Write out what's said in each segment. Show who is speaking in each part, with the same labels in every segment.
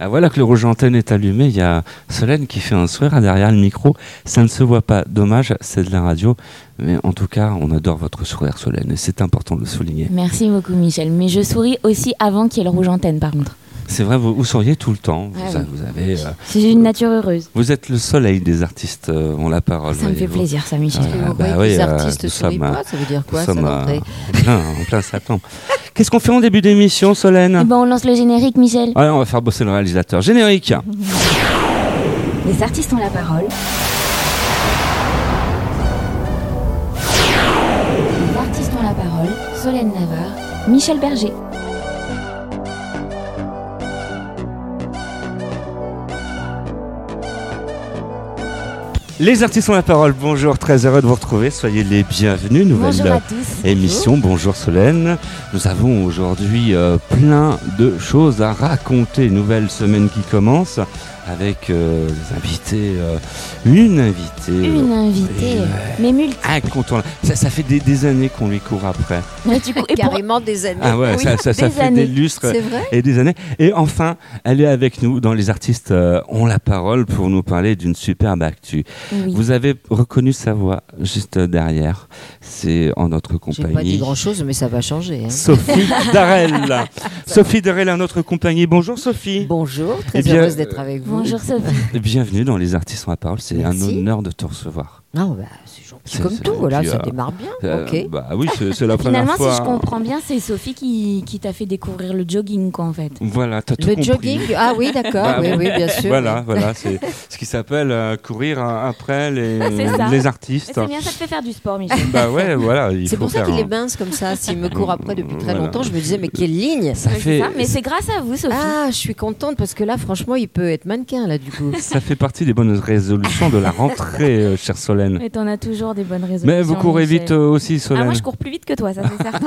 Speaker 1: Ah, voilà que le rouge antenne est allumé. Il y a Solène qui fait un sourire derrière le micro. Ça ne se voit pas. Dommage, c'est de la radio. Mais en tout cas, on adore votre sourire, Solène. Et c'est important de le souligner.
Speaker 2: Merci beaucoup, Michel. Mais je souris aussi avant qu'il y ait le rouge antenne, par contre.
Speaker 1: C'est vrai, vous souriez tout le temps. Vous avez,
Speaker 2: c'est une nature heureuse.
Speaker 1: Vous êtes le soleil des artistes, ont la parole.
Speaker 2: Ça me fait plaisir, ça, Michel.
Speaker 3: Les artistes sourient pas, ça veut dire quoi, ça d'entrée
Speaker 1: en plein septembre. Qu'est-ce qu'on fait en début d'émission, Solène ?
Speaker 2: Eh ben, on lance le générique, Michel.
Speaker 1: Ouais, on va faire bosser le réalisateur. Générique.
Speaker 2: Les artistes ont la parole. Les artistes ont la parole. Solène Navarre, Michel Berger.
Speaker 1: Les artistes ont la parole, bonjour, très heureux de vous retrouver, soyez les bienvenus,
Speaker 2: Bonjour à tous.
Speaker 1: émission, bonjour Solène. Nous avons aujourd'hui plein de choses à raconter, nouvelle semaine qui commence avec des invités, une invitée,
Speaker 2: mais multiples.
Speaker 1: incontournable. Ça fait des années qu'on lui court après.
Speaker 3: Carrément des années.
Speaker 1: Ah ouais,
Speaker 3: oui,
Speaker 1: ça fait
Speaker 2: années.
Speaker 1: des lustres
Speaker 3: C'est vrai.
Speaker 1: et des années. Et enfin, elle est avec nous dans Les artistes ont la parole pour nous parler d'une superbe actu.
Speaker 2: Oui.
Speaker 1: Vous avez reconnu sa voix juste derrière. C'est en notre compagnie.
Speaker 3: J'ai pas dit grand-chose, mais ça va changer. Hein.
Speaker 1: Sophie Darel. Sophie Darel est en notre compagnie. Bonjour Sophie.
Speaker 3: Bonjour, très
Speaker 1: bien,
Speaker 3: heureuse d'être avec vous.
Speaker 2: Bonjour Sophie.
Speaker 1: Bienvenue dans Les artistes ont la parole. C'est un
Speaker 3: Merci.
Speaker 1: honneur de te recevoir.
Speaker 3: Non, c'est gentil comme tout, voilà,
Speaker 1: puis,
Speaker 3: ça démarre bien. Ok.
Speaker 1: Bah oui, c'est la première
Speaker 2: Finalement,
Speaker 1: fois.
Speaker 2: si je comprends bien, c'est Sophie qui t'a fait découvrir le jogging, quoi, en fait.
Speaker 1: Voilà, t'as tout
Speaker 3: Le
Speaker 1: compris.
Speaker 3: jogging, ah oui, d'accord,
Speaker 1: Bah,
Speaker 3: oui, bien sûr.
Speaker 1: Voilà, c'est ce qui s'appelle courir après
Speaker 2: C'est ça.
Speaker 1: les artistes.
Speaker 2: C'est bien, ça te fait faire du sport, Michel.
Speaker 1: Bah ouais, voilà.
Speaker 3: C'est pour ça
Speaker 1: faire
Speaker 3: qu'il est
Speaker 1: un-
Speaker 3: mince comme ça. S'il me court après depuis très
Speaker 1: Voilà.
Speaker 3: longtemps, je me disais, mais quelle ligne!
Speaker 1: Ça
Speaker 2: Ouais,
Speaker 1: fait,
Speaker 2: c'est ça. Mais c'est grâce à vous, Sophie.
Speaker 3: Ah, je suis contente parce que là, franchement, il peut être mannequin, là, du coup.
Speaker 1: ça fait partie des bonnes résolutions de la rentrée, chère Solène.
Speaker 2: Et t'en as toujours des bonnes résolutions.
Speaker 1: Mais vous courez
Speaker 2: Michel.
Speaker 1: vite aussi, Solène.
Speaker 2: Ah, moi, je cours plus vite que toi, ça, c'est certain.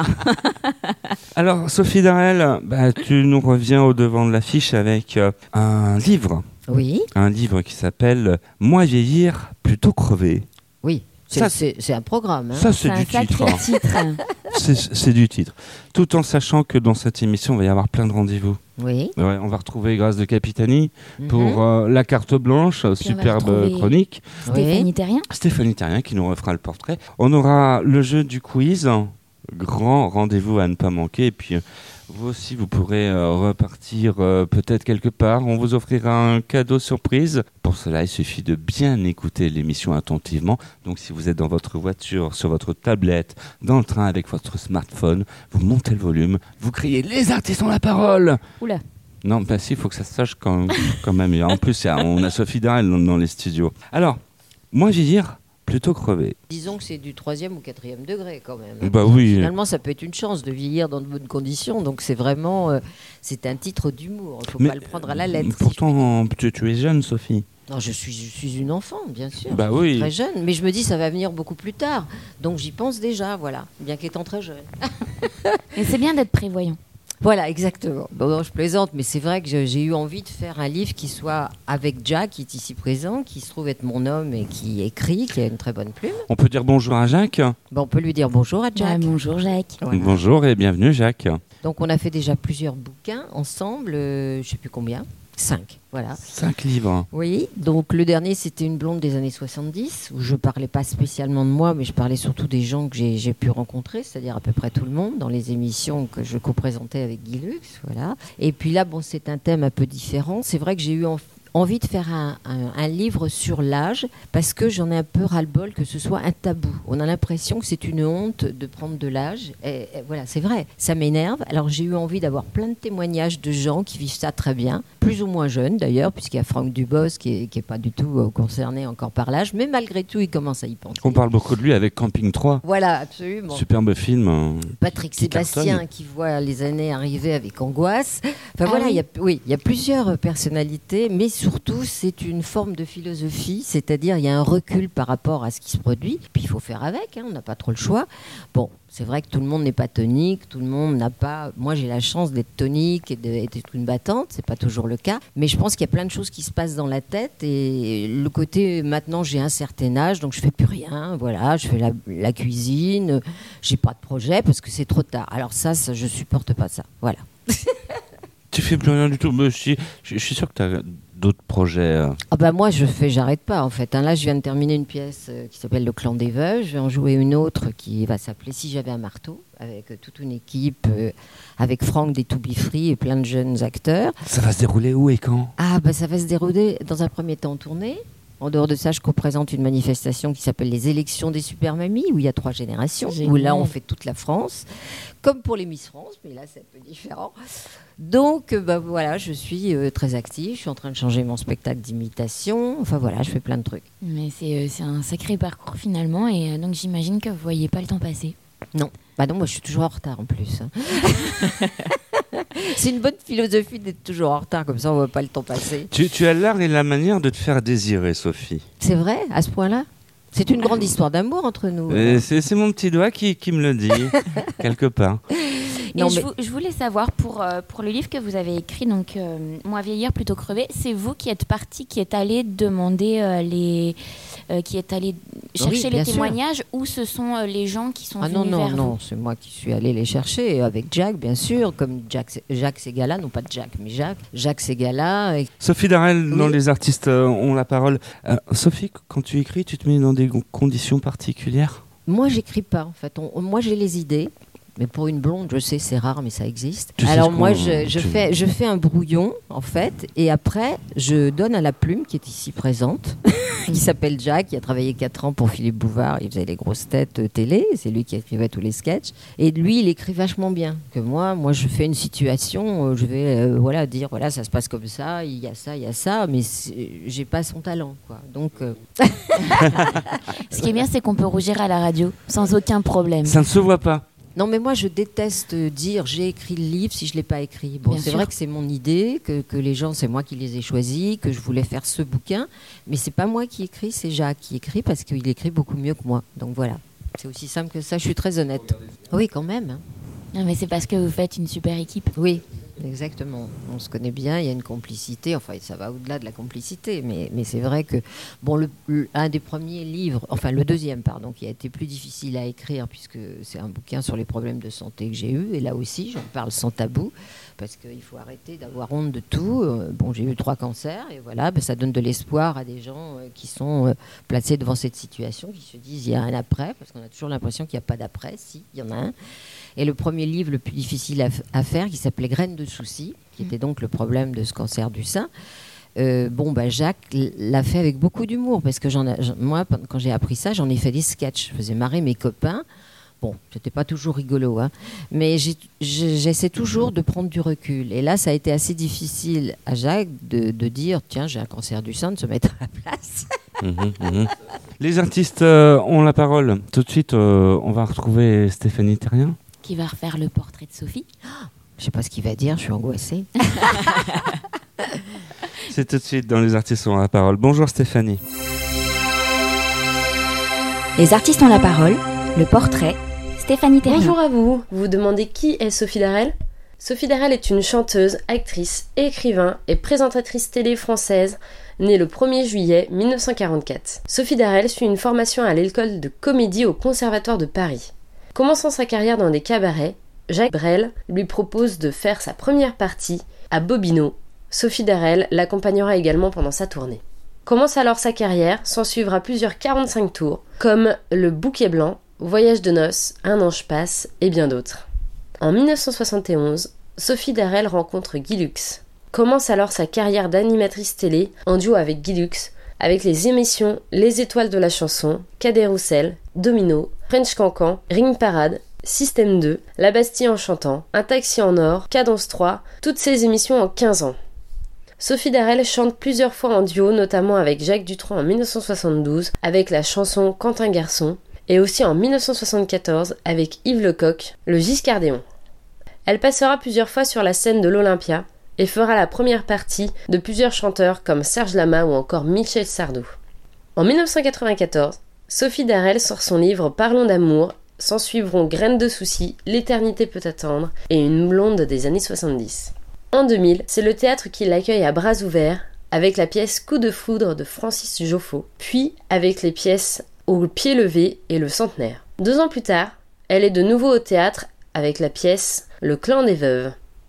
Speaker 1: Alors, Sophie Darel, tu nous reviens au devant de l'affiche avec un livre.
Speaker 3: Oui,
Speaker 1: Un livre qui s'appelle Moins vieillir, plutôt crever.
Speaker 3: oui.
Speaker 1: Ça,
Speaker 3: C'est un programme. Hein.
Speaker 1: Ça, c'est
Speaker 2: un
Speaker 1: du titre.
Speaker 2: sacré titre.
Speaker 1: C'est du titre. Tout en sachant que dans cette émission, il va y avoir plein de rendez-vous.
Speaker 3: Oui.
Speaker 1: Ouais, on va retrouver Grâce de Capitani pour
Speaker 3: Mhm.
Speaker 1: la carte blanche,
Speaker 2: on va
Speaker 1: superbe
Speaker 2: retrouver-
Speaker 1: chronique.
Speaker 2: Stéphanie Terrien.
Speaker 1: Stéphanie Terrien qui nous refera le portrait. On aura le jeu du quiz, grand rendez-vous à ne pas manquer. Et puis vous aussi, vous pourrez repartir peut-être quelque part. On vous offrira un cadeau surprise. Pour cela, il suffit de bien écouter l'émission attentivement. Donc si vous êtes dans votre voiture, sur votre tablette, dans le train avec votre smartphone, vous montez le volume, vous criez « Les artistes ont la parole !»
Speaker 2: Oula.
Speaker 1: Non, bah si, il faut que ça se sache quand même. Et en plus, on a Sophie Darel dans les studios. Alors, moi, je vais dire plutôt crever.
Speaker 3: Disons que c'est du 3e ou 4e degré quand même.
Speaker 1: Bah oui.
Speaker 3: Finalement, ça peut être une chance de vieillir dans de bonnes conditions. Donc c'est vraiment, c'est un titre d'humour. Il ne faut
Speaker 1: Mais,
Speaker 3: pas le prendre à la lettre. si je puis
Speaker 1: Pourtant, tu es jeune, Sophie.
Speaker 3: dire. Non, je suis une enfant, bien sûr.
Speaker 1: Bah
Speaker 3: Je suis
Speaker 1: oui.
Speaker 3: très jeune, mais je me dis ça va venir beaucoup plus tard. Donc j'y pense déjà, voilà. Bien qu'étant très jeune.
Speaker 2: Et c'est bien d'être prévoyant.
Speaker 3: Voilà, exactement. Bon, non, je plaisante, mais c'est vrai que j'ai eu envie de faire un livre qui soit avec Jack, qui est ici présent, qui se trouve être mon homme et qui écrit, qui a une très bonne plume.
Speaker 1: On peut dire bonjour à Jacques.
Speaker 3: Bon, on peut lui dire bonjour à Jack.
Speaker 2: Ouais, bonjour, Jacques.
Speaker 3: Voilà.
Speaker 1: Bonjour et bienvenue, Jacques.
Speaker 3: Donc on a fait déjà plusieurs bouquins ensemble, je ne sais plus combien, 5, voilà.
Speaker 1: 5 livres.
Speaker 3: Oui, donc le dernier c'était Une blonde des années 70, où je parlais pas spécialement de moi, mais je parlais surtout des gens que j'ai pu rencontrer, c'est-à-dire à peu près tout le monde, dans les émissions que je co-présentais avec Guy Lux, voilà. Et puis là, bon, c'est un thème un peu différent. C'est vrai que j'ai eu envie de faire un livre sur l'âge, parce que j'en ai un peu ras-le-bol que ce soit un tabou. On a l'impression que c'est une honte de prendre de l'âge. Et voilà, c'est vrai, ça m'énerve. Alors j'ai eu envie d'avoir plein de témoignages de gens qui vivent ça très bien, plus ou moins jeunes d'ailleurs, puisqu'il y a Franck Dubos qui est pas du tout concerné encore par l'âge, mais malgré tout, il commence à y penser.
Speaker 1: On parle beaucoup de lui avec Camping 3.
Speaker 3: Voilà, absolument.
Speaker 1: Superbe film.
Speaker 3: Patrick
Speaker 1: qui
Speaker 3: Sébastien
Speaker 1: cartonne.
Speaker 3: qui voit les années arriver avec angoisse. Enfin voilà, il y a plusieurs personnalités, mais surtout c'est une forme de philosophie, c'est-à-dire il y a un recul par rapport à ce qui se produit. Puis il faut faire avec, hein, on n'a pas trop le choix. Bon, c'est vrai que tout le monde n'est pas tonique, tout le monde n'a pas. Moi j'ai la chance d'être tonique et d'être une battante, c'est pas toujours le cas, mais je pense qu'il y a plein de choses qui se passent dans la tête et le côté maintenant j'ai un certain âge donc je fais plus rien, voilà, je fais la cuisine, j'ai pas de projet parce que c'est trop tard. Alors ça je supporte pas ça, voilà.
Speaker 1: Tu fais plus rien du tout. Mais je suis sûr que tu as d'autres projets.
Speaker 3: Ah bah moi j'arrête pas en fait. Là je viens de terminer une pièce qui s'appelle Le Clan des Veuves. Je vais en jouer une autre qui va s'appeler Si j'avais un marteau, avec toute une équipe, avec Franck des To Be Free et plein de jeunes acteurs.
Speaker 1: Ça va se dérouler où et quand ?
Speaker 3: Ah bah ça va se dérouler dans un premier temps en tournée. En dehors de ça, je co-présente une manifestation qui s'appelle les élections des super mamies, où il y a 3 générations,
Speaker 4: Génial.
Speaker 3: où là on fait toute la France, comme pour les Miss France, mais là c'est un peu différent. Donc bah voilà, je suis très active, je suis en train de changer mon spectacle d'imitation, enfin voilà, je fais plein de trucs.
Speaker 4: Mais c'est un sacré parcours finalement, et donc j'imagine que vous voyez pas le temps passer.
Speaker 3: Non, bah non, moi je suis toujours en retard en plus. C'est une bonne philosophie d'être toujours en retard, comme ça on ne voit pas le temps passer.
Speaker 1: Tu as l'art et la manière de te faire désirer, Sophie.
Speaker 3: C'est vrai, à ce point-là ? C'est une grande histoire d'amour entre nous.
Speaker 1: C'est mon petit doigt qui me le dit, quelque part.
Speaker 3: Non,
Speaker 4: Et
Speaker 3: mais-
Speaker 4: je voulais savoir, pour le livre que vous avez écrit, donc Moi vieillir plutôt crever, c'est vous qui êtes parti, qui êtes allé demander qui est allé chercher
Speaker 3: bien
Speaker 4: les
Speaker 3: sûr.
Speaker 4: témoignages, ou ce sont les gens qui sont
Speaker 3: Ah
Speaker 4: venus
Speaker 3: non,
Speaker 4: vers
Speaker 3: non, non,
Speaker 4: vous?
Speaker 3: c'est moi qui suis allée les chercher, avec Jack, bien sûr, comme Jacques Ségala, non pas Jack, mais Jacques Ségala.
Speaker 1: Sophie Darel, dans
Speaker 3: Oui.
Speaker 1: Les artistes ont la parole. Sophie, quand tu écris, tu te mets dans des conditions particulières ?
Speaker 3: Moi, j'écris pas, en fait. Moi, j'ai les idées. Mais pour une blonde, je sais, c'est rare, mais ça existe.
Speaker 1: Tu sais
Speaker 3: Alors
Speaker 1: ce
Speaker 3: moi,
Speaker 1: qu'on-
Speaker 3: je fais un brouillon, en fait, et après, je donne à la plume, qui est ici présente, qui s'appelle Jack, qui a travaillé 4 ans pour Philippe Bouvard, il faisait les grosses têtes télé, c'est lui qui écrivait tous les sketchs, et lui, il écrit vachement bien. Que moi, je fais une situation, je vais dire, voilà, ça se passe comme ça, il y a ça, mais j'ai pas son talent, quoi. Donc,
Speaker 4: Ce qui est bien, c'est qu'on peut rougir à la radio, sans aucun problème.
Speaker 1: Ça ne se voit pas.
Speaker 3: non, mais moi, je déteste dire j'ai écrit le livre si je l'ai pas écrit. Bon,
Speaker 4: Bien
Speaker 3: c'est
Speaker 4: sûr.
Speaker 3: vrai que c'est mon idée, que les gens, c'est moi qui les ai choisis, que je voulais faire ce bouquin, mais c'est pas moi qui écris, c'est Jacques qui écrit parce qu'il écrit beaucoup mieux que moi. Donc voilà, c'est aussi simple que ça. Je suis très honnête. Oui, quand même. Hein.
Speaker 4: Non, mais c'est parce que vous faites une super équipe.
Speaker 3: Oui, exactement. On se connaît bien, il y a une complicité. Enfin, ça va au-delà de la complicité, mais c'est vrai que bon, un des premiers livres, enfin le deuxième, pardon, qui a été plus difficile à écrire puisque c'est un bouquin sur les problèmes de santé que j'ai eu, et là aussi, j'en parle sans tabou parce qu'il faut arrêter d'avoir honte de tout. Bon, j'ai eu 3 cancers et voilà, ça donne de l'espoir à des gens qui sont placés devant cette situation, qui se disent il y a un après, parce qu'on a toujours l'impression qu'il n'y a pas d'après. Si, il y en a un. Et le premier livre le plus difficile à faire, qui s'appelait Graines de soucis, qui était donc le problème de ce cancer du sein, Jacques l'a fait avec beaucoup d'humour, parce que moi, quand j'ai appris ça, j'en ai fait des sketchs. Je faisais marrer mes copains. Bon, c'était pas toujours rigolo, hein, mais j'essaie toujours de prendre du recul. Et là, ça a été assez difficile à Jacques de dire, tiens, j'ai un cancer du sein, de se mettre à la place.
Speaker 1: Les artistes ont la parole. Tout de suite, on va retrouver Stéphanie Terrien.
Speaker 4: Qui va refaire le portrait de Sophie.
Speaker 3: Je sais pas ce qu'il va dire, je suis angoissée.
Speaker 1: C'est tout de suite dans Les artistes ont la parole. Bonjour Stéphanie.
Speaker 5: Les artistes ont la parole, le portrait, Stéphanie Terrien.
Speaker 6: Bonjour à vous. Vous vous demandez qui est Sophie Darel ? Sophie Darel est une chanteuse, actrice, écrivain et présentatrice télé française, née le 1er juillet 1944. Sophie Darel suit une formation à l'école de comédie au Conservatoire de Paris. Commençant sa carrière dans des cabarets, Jacques Brel lui propose de faire sa première partie à Bobino. Sophie Darel l'accompagnera également pendant sa tournée. Commence alors sa carrière, s'en suivra plusieurs 45 tours, comme Le Bouquet Blanc, Voyage de noces, Un ange passe et bien d'autres. En 1971, Sophie Darel rencontre Guy Lux. Commence alors sa carrière d'animatrice télé en duo avec Guy Lux, avec les émissions Les Étoiles de la chanson, Cadet Roussel, Domino, French Cancan, Ring Parade, Système 2, La Bastille en chantant, Un taxi en or, Cadence 3, toutes ces émissions en 15 ans. Sophie Darel chante plusieurs fois en duo, notamment avec Jacques Dutronc en 1972, avec la chanson Quentin Garçon, et aussi en 1974 avec Yves Lecoq, le Giscardéon. Elle passera plusieurs fois sur la scène de l'Olympia et fera la première partie de plusieurs chanteurs comme Serge Lama ou encore Michel Sardou. En 1994, Sophie Darel sort son livre Parlons d'amour, s'en suivront Graines de soucis, L'éternité peut attendre et Une blonde des années 70. En 2000, c'est le théâtre qui l'accueille à bras ouverts avec la pièce Coup de foudre de Francis Joffo, puis avec les pièces Au pied levé et Le centenaire. 2 ans plus tard, elle est de nouveau au théâtre avec la pièce Le clan des veuves.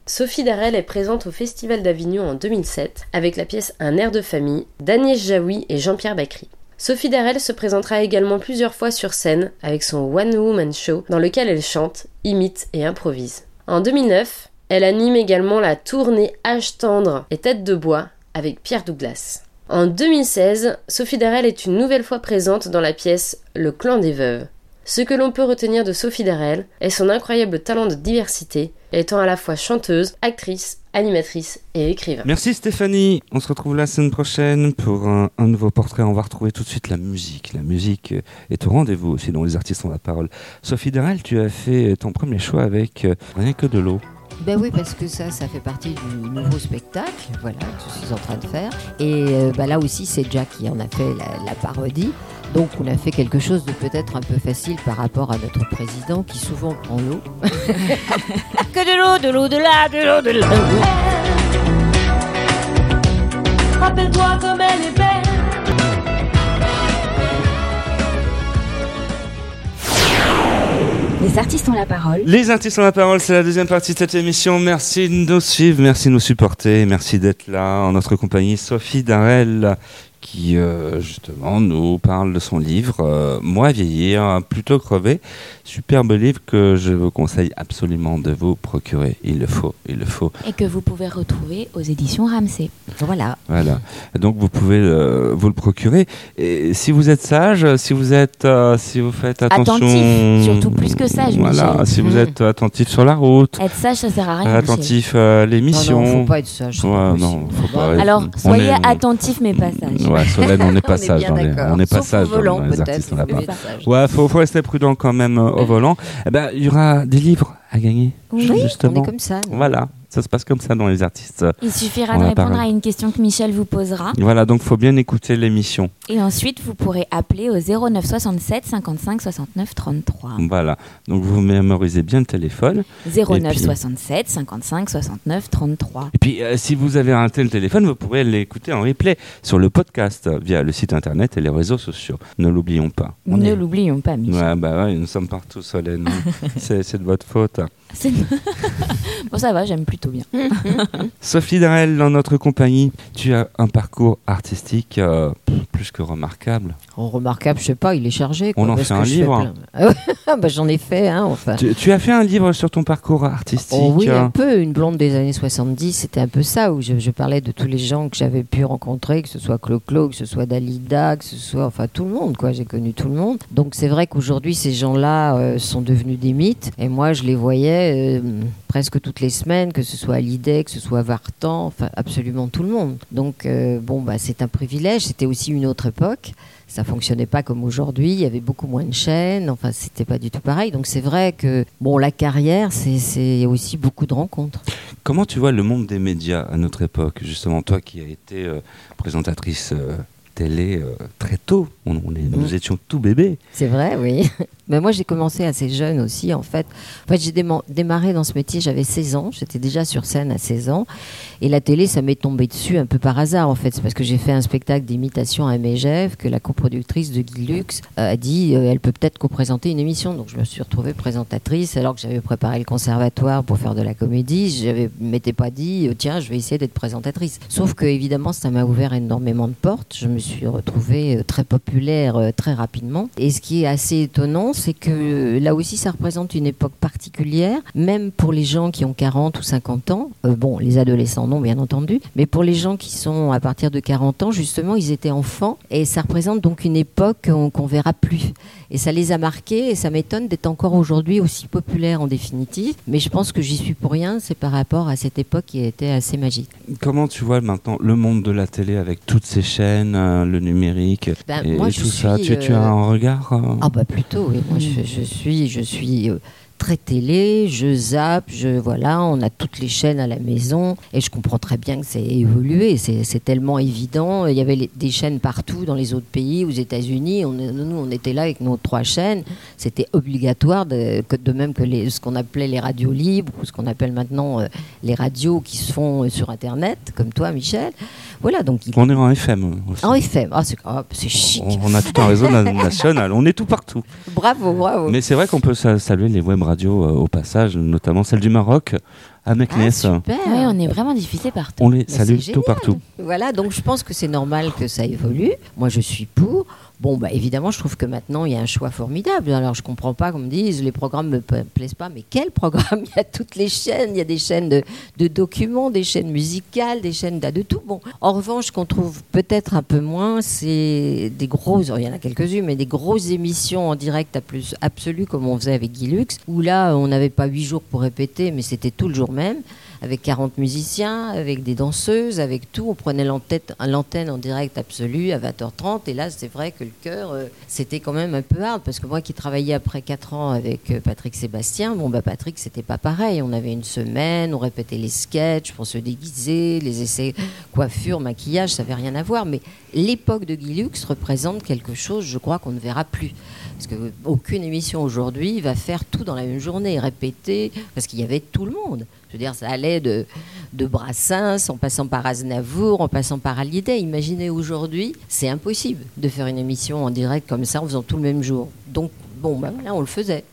Speaker 6: Sophie Darel est présente au Festival d'Avignon en 2007 avec la pièce Un air de famille d'Agnès Jaoui et Jean-Pierre Bacry. Sophie Darel se présentera également plusieurs fois sur scène avec son One Woman Show dans lequel elle chante, imite et improvise. En 2009, elle anime également la tournée Âge tendre et Tête de bois avec Pierre Douglas. En 2016, Sophie Darel est une nouvelle fois présente dans la pièce Le clan des veuves. Ce que l'on peut retenir de Sophie Darel est son incroyable talent de diversité, étant à la fois chanteuse, actrice, animatrice et écrivain.
Speaker 1: Merci Stéphanie, on se retrouve la semaine prochaine pour un nouveau portrait. On va retrouver tout de suite la musique. La musique est au rendez-vous aussi dans Les Artistes ont la parole. Sophie Darel, tu as fait ton premier choix avec Rien que de l'eau.
Speaker 3: Ben oui, parce que ça fait partie du nouveau spectacle, voilà, que je suis en train de faire. Et là aussi, c'est Jack qui en a fait la parodie. Donc on a fait quelque chose de peut-être un peu facile par rapport à notre président qui souvent prend l'eau. Que de l'eau, de l'eau, de là, de l'eau, de là.
Speaker 7: Rappelle-toi comme elle est belle.
Speaker 5: Les artistes ont la parole.
Speaker 1: Les artistes ont la parole, c'est la deuxième partie de cette émission. Merci de nous suivre, merci de nous supporter, merci d'être là en notre compagnie. Sophie Darel qui justement nous parle de son livre Moi vieillir, plutôt crever. Superbe livre que je vous conseille absolument de vous procurer. Il le faut.
Speaker 4: Et que vous pouvez retrouver aux éditions Ramsay.
Speaker 3: Voilà.
Speaker 1: Donc vous pouvez vous le procurer. Et si vous êtes sage, si vous faites attention,
Speaker 4: attentif, surtout plus que sage.
Speaker 1: Voilà,
Speaker 4: Michel.
Speaker 1: si vous êtes attentif sur la route,
Speaker 4: être sage, ça sert à rien.
Speaker 1: attentif à l'émission.
Speaker 3: Non, faut pas être sage.
Speaker 1: Faut pas.
Speaker 4: Alors soyez attentifs mais pas sages.
Speaker 1: Ouais, Solène, on n'est pas sage. On n'est pas
Speaker 3: Sauf
Speaker 1: sage
Speaker 3: au volant,
Speaker 1: dans les
Speaker 3: peut-être.
Speaker 1: artistes on l'a pas.
Speaker 3: Faut être sage.
Speaker 1: Ouais, faut rester prudent quand même au volant. Eh ben, il y aura des livres à gagner.
Speaker 3: Oui,
Speaker 1: justement.
Speaker 3: on est comme ça. nous.
Speaker 1: Voilà, ça se passe comme ça dans les artistes.
Speaker 4: Il suffira
Speaker 1: On
Speaker 4: de
Speaker 1: a
Speaker 4: répondre
Speaker 1: parlé.
Speaker 4: à une question que Michel vous posera.
Speaker 1: Voilà, donc faut bien écouter l'émission.
Speaker 4: Et ensuite, vous pourrez appeler au 09 67 55 69 33.
Speaker 1: Voilà, donc vous mémorisez bien le téléphone.
Speaker 4: 09
Speaker 1: puis-
Speaker 4: 67 55 69 33.
Speaker 1: Et puis, si vous avez raté le téléphone, vous pourrez l'écouter en replay sur le podcast via le site internet et les réseaux sociaux. Ne l'oublions pas.
Speaker 4: Ne l'oublions pas, Michel.
Speaker 1: Ouais, nous sommes partout, Solène. c'est de votre faute.
Speaker 4: C'est- Bon, ça va, j'aime plutôt bien.
Speaker 1: Sophie Darel, dans notre compagnie, tu as un parcours artistique plus que remarquable.
Speaker 3: Remarquable, je sais pas, il est chargé.
Speaker 1: On
Speaker 3: quoi,
Speaker 1: en
Speaker 3: parce
Speaker 1: fait
Speaker 3: que
Speaker 1: un
Speaker 3: je fais
Speaker 1: livre.
Speaker 3: plein. Bah, j'en ai fait, enfin.
Speaker 1: Tu as fait un livre sur ton parcours artistique.
Speaker 3: Oh oui, un peu. Une blonde des années 70, c'était un peu ça, où je parlais de tous les gens que j'avais pu rencontrer, que ce soit Clo-Clo, que ce soit Dalida, que ce soit, enfin, tout le monde, quoi. J'ai connu tout le monde. Donc c'est vrai qu'aujourd'hui, ces gens-là sont devenus des mythes. Et moi, je les voyais presque toutes les semaines, que ce soit Hallyday, que ce soit Vartan, enfin, absolument tout le monde. Donc, c'est un privilège. C'était aussi une autre époque. Ça fonctionnait pas comme aujourd'hui, il y avait beaucoup moins de chaînes, enfin c'était pas du tout pareil. Donc c'est vrai que la carrière, c'est aussi beaucoup de rencontres.
Speaker 1: Comment tu vois le monde des médias à notre époque, justement, toi qui as été présentatrice télé très tôt, nous étions tout bébés.
Speaker 3: C'est vrai, oui. Mais moi, j'ai commencé assez jeune aussi, en fait. J'ai démarré dans ce métier, j'avais 16 ans. J'étais déjà sur scène à 16 ans. Et la télé, ça m'est tombé dessus un peu par hasard, en fait. C'est parce que j'ai fait un spectacle d'imitation à Megève, que la coproductrice de Guy Lux a dit elle peut peut-être co-présenter une émission. Donc, je me suis retrouvée présentatrice, alors que j'avais préparé le conservatoire pour faire de la comédie. Je ne m'étais pas dit tiens, je vais essayer d'être présentatrice. Sauf que, évidemment, ça m'a ouvert énormément de portes. Je me suis retrouvée très populaire très rapidement. Et ce qui est assez étonnant, c'est que là aussi, ça représente une époque particulière, même pour les gens qui ont 40 ou 50 ans. Les adolescents, non, bien entendu. Mais pour les gens qui sont à partir de 40 ans, justement, ils étaient enfants. Et ça représente donc une époque qu'on verra plus. Et ça les a marqués. Et ça m'étonne d'être encore aujourd'hui aussi populaire en définitive. Mais je pense que j'y suis pour rien. C'est par rapport à cette époque qui était assez magique.
Speaker 1: Comment tu vois maintenant le monde de la télé avec toutes ces chaînes, le numérique et
Speaker 3: moi,
Speaker 1: tout ça? Tu as un regard
Speaker 3: plutôt, oui. Moi, je suis très télé, je zappe, on a toutes les chaînes à la maison et je comprends très bien que c'est évolué, c'est tellement évident. Il y avait des chaînes partout dans les autres pays, aux États-Unis, nous on était là avec nos 3 chaînes, c'était obligatoire, de même que ce qu'on appelait les radios libres ou ce qu'on appelle maintenant les radios qui se font sur Internet, comme toi Michel. Voilà, donc
Speaker 1: on est en FM aussi.
Speaker 3: En FM, c'est chic.
Speaker 1: On a tout un réseau national, on est tout partout.
Speaker 3: Bravo.
Speaker 1: Mais c'est vrai qu'on peut saluer les web radios au passage, notamment celle du Maroc, à Meknès.
Speaker 3: Super.
Speaker 4: Oui, on est vraiment diffusé partout.
Speaker 1: On les
Speaker 3: Mais
Speaker 1: salue
Speaker 3: c'est
Speaker 1: tout
Speaker 3: génial.
Speaker 1: partout.
Speaker 3: Voilà, donc je pense que c'est normal que ça évolue. Moi, je suis pour. Bon, bah, évidemment, je trouve que maintenant, il y a un choix formidable. Alors, je comprends pas qu'on me dise, les programmes ne me plaisent pas. Mais quel programme? Il y a toutes les chaînes. Il y a des chaînes de documents, des chaînes musicales, des chaînes de tout. Bon, en revanche, ce qu'on trouve peut-être un peu moins, c'est des grosses, il y en a quelques-unes, mais des grosses émissions en direct à plus absolu, comme on faisait avec Guy Lux, où là, on n'avait pas 8 jours pour répéter, mais c'était tout le jour même, avec 40 musiciens, avec des danseuses, avec tout. On prenait l'antenne en direct absolu à 20h30. Et là, c'est vrai que le cœur, c'était quand même un peu hard. Parce que moi qui travaillais après 4 ans avec Patrick Sébastien, Patrick, c'était pas pareil. On avait une semaine, on répétait les sketchs pour se déguiser, les essais coiffure, maquillage, ça n'avait rien à voir. Mais l'époque de Guy Lux représente quelque chose, je crois, qu'on ne verra plus. Parce qu'aucune émission aujourd'hui va faire tout dans la même journée, répéter, parce qu'il y avait tout le monde. Je veux dire, ça allait de Brassens, en passant par Aznavour, en passant par Hallyday. Imaginez aujourd'hui, c'est impossible de faire une émission en direct comme ça en faisant tout le même jour. Donc, là, on le faisait.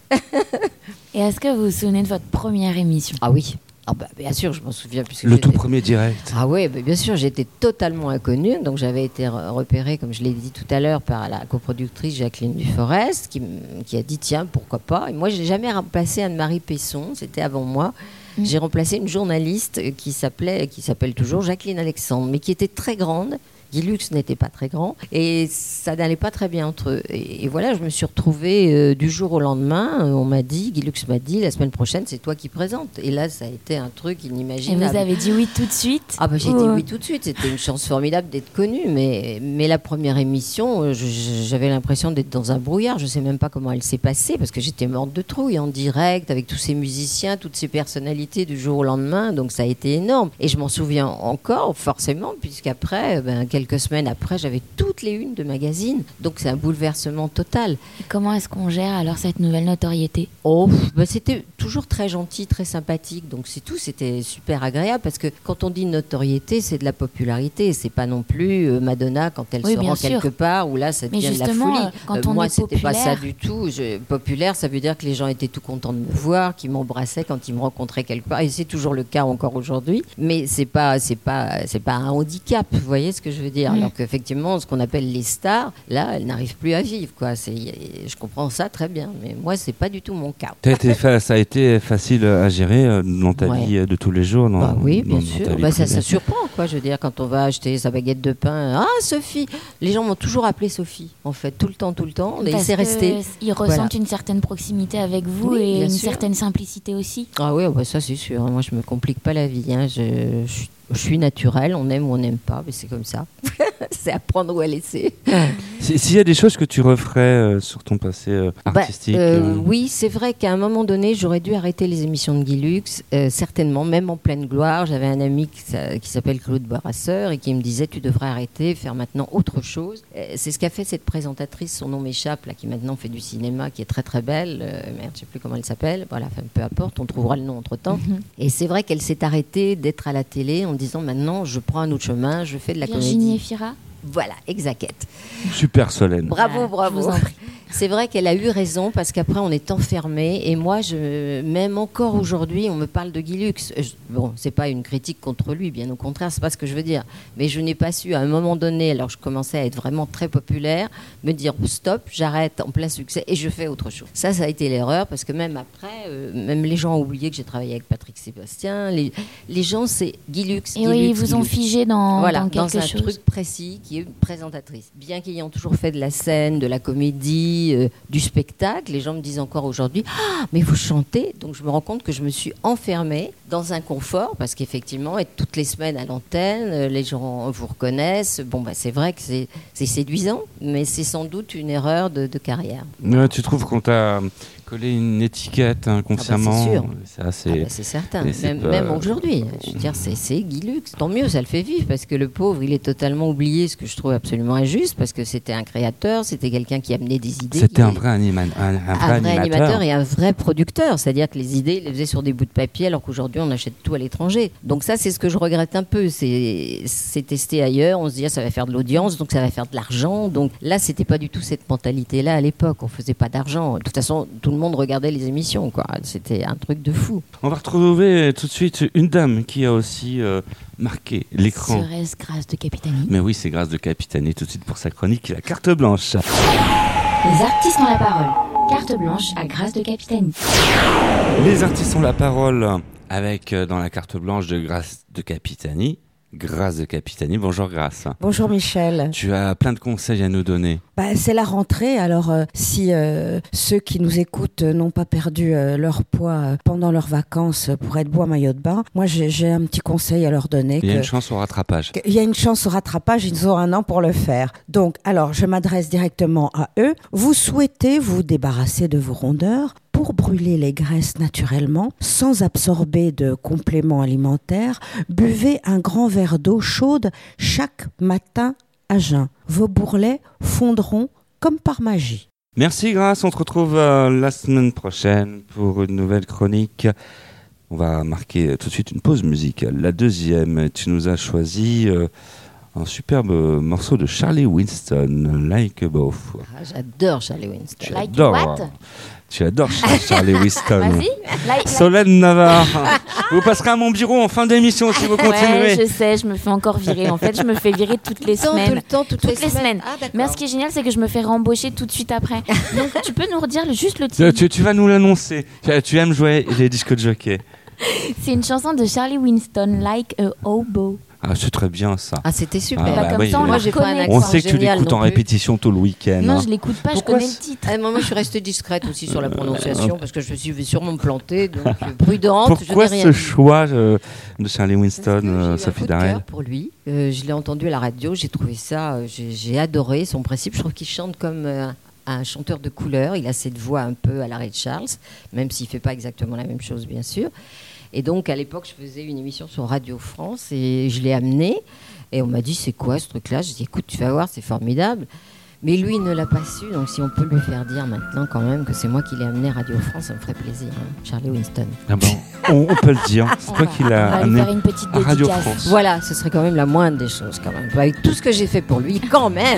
Speaker 4: Et est-ce que vous vous souvenez de votre première émission?
Speaker 3: Ah oui. Ah bah, bien sûr, je m'en souviens. Puisque
Speaker 1: Le tout premier direct.
Speaker 3: Ah oui, bien sûr, j'étais totalement inconnue. Donc j'avais été repérée, comme je l'ai dit tout à l'heure, par la coproductrice Jacqueline Duforest, qui a dit tiens, pourquoi pas. Et moi, je n'ai jamais remplacé Anne-Marie Pesson, c'était avant moi. J'ai remplacé une journaliste qui s'appelle toujours Jacqueline Alexandre, mais qui était très grande. Guy Lux n'était pas très grand et ça n'allait pas très bien entre eux. Et voilà, je me suis retrouvée du jour au lendemain. Guy Lux m'a dit, la semaine prochaine, c'est toi qui présentes. Et là, ça a été un truc inimaginable.
Speaker 4: Et vous avez dit oui tout de suite?
Speaker 3: Ah bah, j'ai dit oui tout de suite. C'était une chance formidable d'être connue. Mais la première émission, j'avais l'impression d'être dans un brouillard. Je ne sais même pas comment elle s'est passée parce que j'étais morte de trouille en direct avec tous ces musiciens, toutes ces personnalités du jour au lendemain. Donc ça a été énorme. Et je m'en souviens encore, forcément, puisqu'après, quelques semaines après, j'avais toutes les unes de magazines. Donc c'est un bouleversement total.
Speaker 4: Et comment est-ce qu'on gère alors cette nouvelle notoriété?
Speaker 3: C'était toujours très gentil, très sympathique. Donc c'est tout, c'était super agréable parce que quand on dit notoriété, c'est de la popularité. C'est pas non plus Madonna quand elle se rend quelque part où là ça devient de la folie.
Speaker 4: Quand on
Speaker 3: moi,
Speaker 4: est
Speaker 3: c'était
Speaker 4: populaire...
Speaker 3: pas ça du tout. Populaire, ça veut dire que les gens étaient tout contents de me voir, qu'ils m'embrassaient quand ils me rencontraient quelque part. Et c'est toujours le cas encore aujourd'hui. Mais c'est pas un handicap. Vous voyez ce que je veux dire? Alors qu'effectivement, ce qu'on appelle les stars, là, elles n'arrivent plus à vivre, quoi. Je comprends ça très bien, mais moi, c'est pas du tout mon cas.
Speaker 1: Ça a été facile à gérer dans ta vie de tous les jours.
Speaker 3: Oui, bien sûr. Ça surprend, quoi. Je veux dire, quand on va acheter sa baguette de pain, ah, Sophie. Les gens m'ont toujours appelée Sophie, en fait, tout le temps. Et c'est resté.
Speaker 4: Ils ressentent une certaine proximité avec vous et une certaine simplicité aussi.
Speaker 3: Ah oui, ça c'est sûr. Moi, je me complique pas la vie. Je suis naturelle, on aime ou on n'aime pas, mais c'est comme ça. C'est à prendre ou à laisser.
Speaker 1: S'il y a des choses que tu referais sur ton passé artistique
Speaker 3: Oui, c'est vrai qu'à un moment donné, j'aurais dû arrêter les émissions de Guy Lux, certainement, même en pleine gloire. J'avais un ami qui s'appelle Claude Borasseur et qui me disait tu devrais arrêter, faire maintenant autre chose. C'est ce qu'a fait cette présentatrice, son nom m'échappe, là, qui maintenant fait du cinéma, qui est très très belle. Merde, je ne sais plus comment elle s'appelle. Voilà, peu importe, on trouvera le nom entre-temps. Et c'est vrai qu'elle s'est arrêtée d'être à la télé en disant maintenant je prends un autre chemin, je fais de la
Speaker 4: Virginie
Speaker 3: comédie.
Speaker 4: Efira.
Speaker 3: Voilà, exact.
Speaker 1: Super Solène.
Speaker 3: Bravo.
Speaker 4: Je vous en prie.
Speaker 3: C'est vrai qu'elle a eu raison parce qu'après on est enfermé et moi même encore aujourd'hui on me parle de Guy Lux. C'est pas une critique contre lui, bien au contraire, c'est pas ce que je veux dire. Mais je n'ai pas su à un moment donné, alors je commençais à être vraiment très populaire, me dire stop, j'arrête en plein succès et je fais autre chose. Ça a été l'erreur parce que même après, même les gens ont oublié que j'ai travaillé avec Patrick Sébastien. Les gens c'est Guy Lux.
Speaker 4: Et oui, ils vous ont figé dans quelque chose.
Speaker 3: Dans un truc précis qui est présentatrice. Bien qu'ayant toujours fait de la scène, de la comédie, du spectacle, les gens me disent encore aujourd'hui mais vous chantez, donc je me rends compte que je me suis enfermée dans un confort parce qu'effectivement être toutes les semaines à l'antenne, les gens vous reconnaissent, c'est vrai que c'est séduisant, mais c'est sans doute une erreur de carrière.
Speaker 1: Tu trouves qu'on t'a collé une étiquette inconsciemment?
Speaker 3: C'est certain, même aujourd'hui, je veux dire, c'est Guy Lux, tant mieux, ça le fait vivre parce que le pauvre il est totalement oublié, ce que je trouve absolument injuste parce que c'était un créateur, c'était quelqu'un qui amenait des idées.
Speaker 1: C'était un vrai animateur
Speaker 3: et un vrai producteur, c'est-à-dire que les idées, il les faisait sur des bouts de papier alors qu'aujourd'hui on achète tout à l'étranger. Donc ça c'est ce que je regrette un peu, c'est testé ailleurs, on se dit ça va faire de l'audience, donc ça va faire de l'argent. Donc là c'était pas du tout cette mentalité-là à l'époque, on faisait pas d'argent. De toute façon tout le monde monde regardait les émissions, quoi. C'était un truc de fou.
Speaker 1: On va retrouver tout de suite une dame qui a aussi marqué l'écran.
Speaker 4: Serait-ce grâce de Capitani?
Speaker 1: Mais oui, c'est grâce de Capitani tout de suite pour sa chronique, la carte blanche.
Speaker 2: Les artistes ont la parole. Carte blanche à Grâce de Capitani.
Speaker 1: Les artistes ont la parole avec dans la carte blanche de Grâce de Capitani. Grâce de Capitani. Bonjour Grâce.
Speaker 8: Bonjour Michel.
Speaker 1: Tu as plein de conseils à nous donner.
Speaker 8: C'est la rentrée, alors si ceux qui nous écoutent n'ont pas perdu leur poids pendant leurs vacances pour être beau en maillot de bain, moi j'ai un petit conseil à leur donner.
Speaker 1: Il y a une chance au rattrapage.
Speaker 8: Il y a une chance au rattrapage, ils ont 1 an pour le faire. Donc, alors je m'adresse directement à eux. Vous souhaitez vous débarrasser de vos rondeurs pour brûler les graisses naturellement, sans absorber de compléments alimentaires, buvez un grand verre d'eau chaude chaque matin à jeun. Vos bourrelets fondront comme par magie.
Speaker 1: Merci Grâce, on te retrouve la semaine prochaine pour une nouvelle chronique. On va marquer tout de suite une pause musicale. La deuxième, tu nous as choisi un superbe morceau de Charlie Winston, Like a Bow.
Speaker 3: J'adore Charlie Winston.
Speaker 4: Like
Speaker 1: J'adore.
Speaker 4: what?
Speaker 1: Tu adores Charlie Winston.
Speaker 4: Vas-y. Like.
Speaker 1: Solène Navarre, vous passerez à mon bureau en fin d'émission si vous continuez.
Speaker 4: Ouais, je sais, je me fais encore virer. En fait, je me fais virer toutes les semaines.
Speaker 3: Tout le temps, toutes les semaines. Ah, d'accord.
Speaker 4: Mais ce qui est génial, c'est que je me fais rembaucher tout de suite après. Donc, tu peux nous redire juste le titre?
Speaker 1: Tu vas nous l'annoncer. Tu aimes jouer les disques de jockey.
Speaker 4: C'est une chanson de Charlie Winston, Like a Hobo.
Speaker 1: Ah, c'est très bien ça.
Speaker 3: Ah, c'était super.
Speaker 1: Ah, bah
Speaker 4: comme
Speaker 1: oui,
Speaker 4: ça, on
Speaker 3: Moi,
Speaker 4: la
Speaker 3: j'ai pas un
Speaker 4: reconnaît.
Speaker 3: accent
Speaker 1: On sait que tu
Speaker 3: génial
Speaker 1: l'écoutes en
Speaker 3: non plus.
Speaker 1: répétition tout le week-end.
Speaker 4: Non,
Speaker 1: hein.
Speaker 4: je l'écoute pas,
Speaker 1: Pourquoi
Speaker 4: je connais le titre.
Speaker 3: Moi, je suis restée discrète aussi sur la prononciation parce que je vais sûrement me planter, donc prudente.
Speaker 1: Pourquoi
Speaker 3: je n'ai rien
Speaker 1: ce
Speaker 3: dit.
Speaker 1: choix de Charlie Winston,
Speaker 3: J'ai eu un
Speaker 1: Sophie
Speaker 3: coup de
Speaker 1: Darel?
Speaker 3: cœur pour lui. Je l'ai entendu à la radio, j'ai trouvé ça, j'ai adoré son principe. Je trouve qu'il chante comme un chanteur de couleur. Il a cette voix un peu à la Ray Charles, même s'il fait pas exactement la même chose, bien sûr. Et donc, à l'époque, je faisais une émission sur Radio France et je l'ai amené. Et on m'a dit, c'est quoi ce truc-là? Je dis, écoute, tu vas voir, c'est formidable. Mais lui, il ne l'a pas su. Donc, si on peut lui faire dire maintenant quand même que c'est moi qui l'ai amené à Radio France, ça me ferait plaisir. Hein. Charlie Winston.
Speaker 1: Ah bon, on peut le dire. C'est toi qui
Speaker 4: On
Speaker 1: l'as
Speaker 4: va lui
Speaker 1: amené
Speaker 4: faire une petite
Speaker 1: à Radio
Speaker 4: dédicace.
Speaker 1: France.
Speaker 3: Voilà, ce serait quand même la moindre des choses, quand même. Avec tout ce que j'ai fait pour lui, quand même.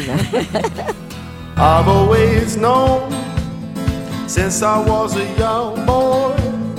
Speaker 9: I've always known since I was a young boy.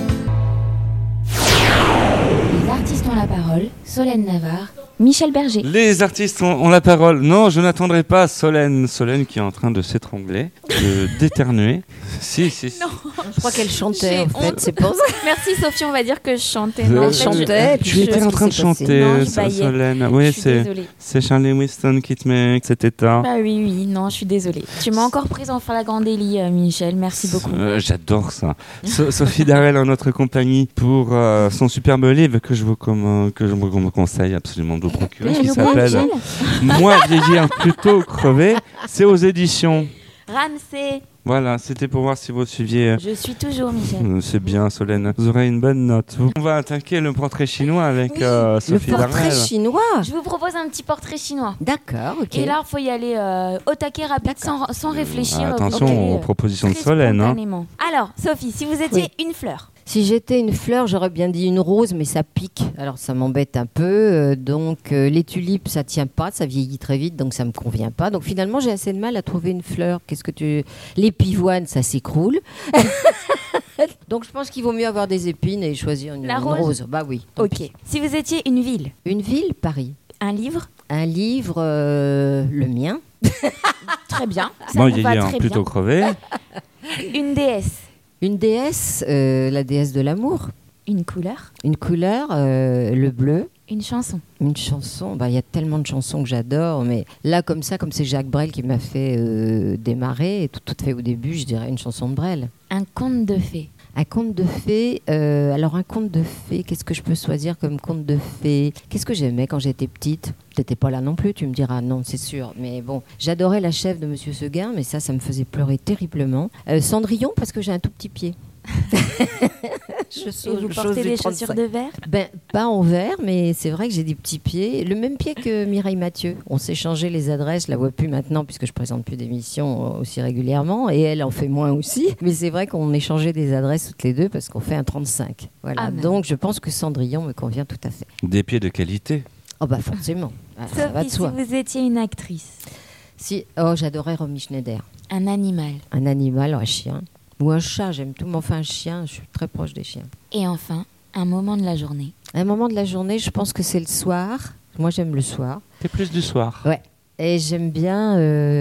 Speaker 2: Les artistes ont la parole. Solène Navarre.
Speaker 4: Michel Berger.
Speaker 1: Les artistes ont la parole. Non, je n'attendrai pas Solène qui est en train de s'étrangler, d'éternuer. Si.
Speaker 4: Non.
Speaker 3: Je crois qu'elle chantait, en
Speaker 4: J'ai
Speaker 3: fait. C'est pour ça.
Speaker 4: Merci Sophie, on va dire que je chantais.
Speaker 1: Je-
Speaker 4: Non, en
Speaker 3: Elle
Speaker 4: fait,
Speaker 3: chantait.
Speaker 1: Tu étais en train de chanter,
Speaker 4: Non, je baillais.
Speaker 1: Solène. Oui,
Speaker 4: Je suis désolée.
Speaker 1: c'est Charlie Winston qui te met cet état.
Speaker 4: Bah oui, non, je suis désolée. Tu m'as encore prise en flagrant délit, Michel. Merci beaucoup.
Speaker 1: J'adore ça. Sophie Darel en notre compagnie pour son superbe livre que je vous conseille absolument de vous procurer, qui s'appelle Moi vieillir plutôt crevé. C'est aux éditions.
Speaker 4: Ramsey,
Speaker 1: Voilà, c'était pour voir si vous suiviez.
Speaker 4: je suis toujours Michel.
Speaker 1: C'est bien, Solène. Vous aurez une bonne note. On va attaquer le portrait chinois avec
Speaker 3: Le
Speaker 1: Sophie
Speaker 3: portrait
Speaker 1: Darel.
Speaker 3: chinois.
Speaker 4: Je vous propose un petit portrait chinois.
Speaker 3: D'accord, ok.
Speaker 4: Et là, il faut y aller au taquet rapide, sans réfléchir.
Speaker 1: Attention
Speaker 4: Vous y allez,
Speaker 1: aux propositions de
Speaker 4: très
Speaker 1: Solène. Hein.
Speaker 4: spontanément. Alors, Sophie, si vous étiez une fleur,
Speaker 3: Si j'étais une fleur, j'aurais bien dit une rose, mais ça pique. Alors ça m'embête un peu. Donc les tulipes, ça tient pas, ça vieillit très vite, donc ça me convient pas. Donc finalement, j'ai assez de mal à trouver une fleur. Les pivoines, ça s'écroule. Donc je pense qu'il vaut mieux avoir des épines et choisir une
Speaker 4: La
Speaker 3: rose. Bah oui. tant
Speaker 4: ok.
Speaker 3: pis.
Speaker 4: Si vous étiez une ville,
Speaker 3: Une ville, Paris.
Speaker 4: un livre,
Speaker 3: Un livre, le mien.
Speaker 4: très bien. Ça
Speaker 1: Bon,
Speaker 4: vous va
Speaker 1: vieillir
Speaker 4: très
Speaker 1: plutôt
Speaker 4: bien.
Speaker 1: crevé.
Speaker 4: Une déesse,
Speaker 3: Une déesse, la déesse de l'amour.
Speaker 4: une couleur,
Speaker 3: Une couleur, le bleu.
Speaker 4: une chanson.
Speaker 3: Une chanson, il y a tellement de chansons que j'adore, mais là, comme c'est Jacques Brel qui m'a fait démarrer, et tout fait au début, je dirais une chanson de Brel.
Speaker 4: Un conte de fées.
Speaker 3: Un conte de fées, alors un conte de fées, qu'est-ce que je peux choisir comme conte de fées? Qu'est-ce que j'aimais quand j'étais petite? T'étais pas là non plus, tu me diras, non, c'est sûr, mais bon, j'adorais la chèvre de Monsieur Seguin, mais ça me faisait pleurer terriblement. Cendrillon, parce que j'ai un tout petit pied.
Speaker 4: Et vous portez des chaussures de verre?
Speaker 3: Pas en verre, mais c'est vrai que j'ai des petits pieds. Le même pied que Mireille Mathieu. On s'est changé les adresses, je la vois plus maintenant puisque je présente plus d'émissions aussi régulièrement. Et elle en fait moins aussi. Mais c'est vrai qu'on échangeait des adresses toutes les deux parce qu'on fait un 35. Voilà.
Speaker 4: Ah,
Speaker 3: donc je pense que Cendrillon me convient tout à fait.
Speaker 1: Des pieds de qualité.
Speaker 3: Oh bah forcément. Ça va de
Speaker 4: Sophie, si
Speaker 3: soi.
Speaker 4: vous étiez une actrice,
Speaker 3: J'adorais Romy Schneider.
Speaker 4: un animal,
Speaker 3: Un animal, un chien. Ou un chat, j'aime tout, mais enfin un chien, je suis très proche des chiens.
Speaker 4: Et enfin, un moment de la journée.
Speaker 3: Un moment de la journée, je pense que c'est le soir. Moi, j'aime le soir.
Speaker 1: C'est plus du soir.
Speaker 3: Ouais. Et j'aime bien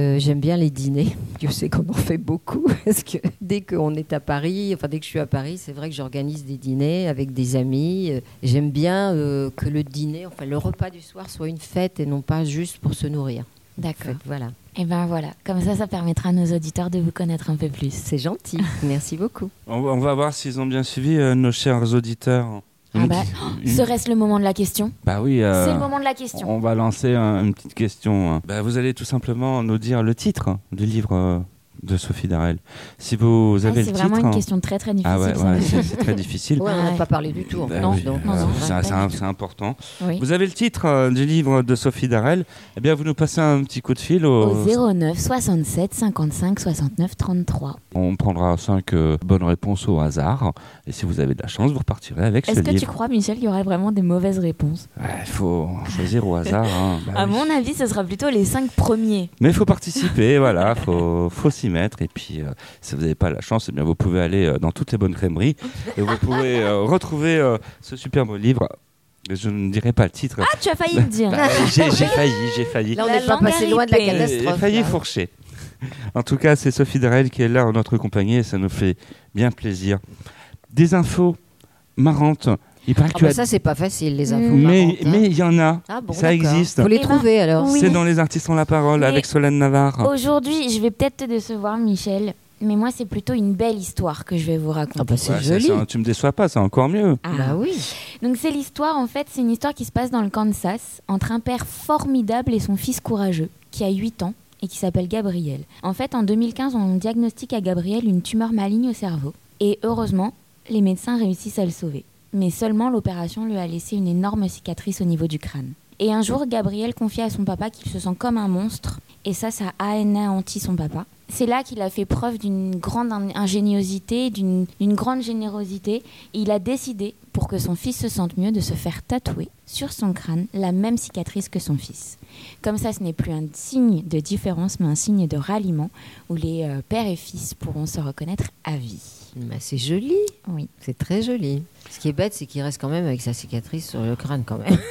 Speaker 3: les dîners. Je sais qu'on en fait beaucoup parce que dès qu'on est à Paris, enfin dès que je suis à Paris, c'est vrai que j'organise des dîners avec des amis. J'aime bien que le dîner, enfin le repas du soir soit une fête et non pas juste pour se nourrir.
Speaker 4: D'accord.
Speaker 3: En fait, voilà.
Speaker 4: Et ben voilà, comme ça permettra à nos auditeurs de vous connaître un peu plus.
Speaker 3: C'est gentil. Merci beaucoup.
Speaker 1: On va voir s'ils ont bien suivi nos chers auditeurs.
Speaker 4: Ah bah, serait-ce le moment de la question ?
Speaker 1: Bah oui.
Speaker 4: C'est le moment de la question.
Speaker 1: On va lancer une petite question. Bah, vous allez tout simplement nous dire le titre du livre de Sophie Darel. Si vous avez le titre.
Speaker 4: C'est vraiment une question très très difficile.
Speaker 1: Ah ouais, c'est très difficile.
Speaker 3: Ouais, on n'a pas parlé du tout.
Speaker 1: Bah
Speaker 3: non,
Speaker 1: oui,
Speaker 3: donc,
Speaker 1: c'est important.
Speaker 4: Oui.
Speaker 1: Vous avez le titre du livre de Sophie Darel. Eh bien, vous nous passez un petit coup de fil au
Speaker 4: 09 67 55 69 33.
Speaker 1: On prendra 5 bonnes réponses au hasard. Et si vous avez de la chance, vous repartirez avec ce livre.
Speaker 4: Est-ce que tu crois, Michel, qu'il y aurait vraiment des mauvaies réponses ?
Speaker 1: Il faut choisir au hasard. Bah
Speaker 4: à
Speaker 1: oui.
Speaker 4: mon avis, ce sera plutôt les 5 premiers.
Speaker 1: Mais il faut participer, voilà, faut s'y mettre. Et puis, si vous n'avez pas la chance, eh bien, vous pouvez aller dans toutes les bonnes crèmeries et vous pouvez retrouver ce superbe livre. Je ne dirai pas le titre.
Speaker 4: Ah, tu as failli me dire.
Speaker 1: J'ai failli.
Speaker 3: Là, on n'est pas passé loin de la catastrophe.
Speaker 1: J'ai failli
Speaker 3: là.
Speaker 1: fourcher. En tout cas, c'est Sophie Darel qui est là en notre compagnie et ça nous fait bien plaisir. Des infos marrantes. Il paraît que
Speaker 3: Ça, c'est pas facile, les infos
Speaker 1: mais
Speaker 3: marrantes, hein.
Speaker 1: il y en a.
Speaker 3: Ah bon,
Speaker 1: ça
Speaker 3: d'accord.
Speaker 1: existe.
Speaker 3: Faut les
Speaker 4: Eh ben,
Speaker 3: trouver alors.
Speaker 4: oui.
Speaker 1: C'est dans Les Artistes ont la parole
Speaker 4: Mais
Speaker 1: avec Solène Navarre.
Speaker 4: Aujourd'hui, je vais peut-être te décevoir, Michel, mais moi, c'est plutôt une belle histoire que je vais vous raconter.
Speaker 3: Ah bah c'est
Speaker 1: Ouais,
Speaker 3: joli.
Speaker 1: tu me déçois pas, c'est encore mieux.
Speaker 4: Ah.
Speaker 3: Bah oui.
Speaker 4: Donc c'est l'histoire, en fait, c'est une histoire qui se passe dans le Kansas entre un père formidable et son fils courageux, qui a 8 ans et qui s'appelle Gabriel. En fait, en 2015, on diagnostique à Gabriel une tumeur maligne au cerveau. Et heureusement, les médecins réussissent à le sauver. Mais seulement l'opération lui a laissé une énorme cicatrice au niveau du crâne. Et un jour, Gabriel confie à son papa qu'il se sent comme un monstre. Et ça a anéanti son papa. C'est là qu'il a fait preuve d'une grande ingéniosité, d'une grande générosité. Et il a décidé, pour que son fils se sente mieux, de se faire tatouer sur son crâne la même cicatrice que son fils. Comme ça, ce n'est plus un signe de différence, mais un signe de ralliement, où les pères et fils pourront se reconnaître à vie.
Speaker 3: Bah, c'est joli.
Speaker 4: Oui.
Speaker 3: C'est très joli. Ce qui est bête, c'est qu'il reste quand même avec sa cicatrice sur le crâne quand même.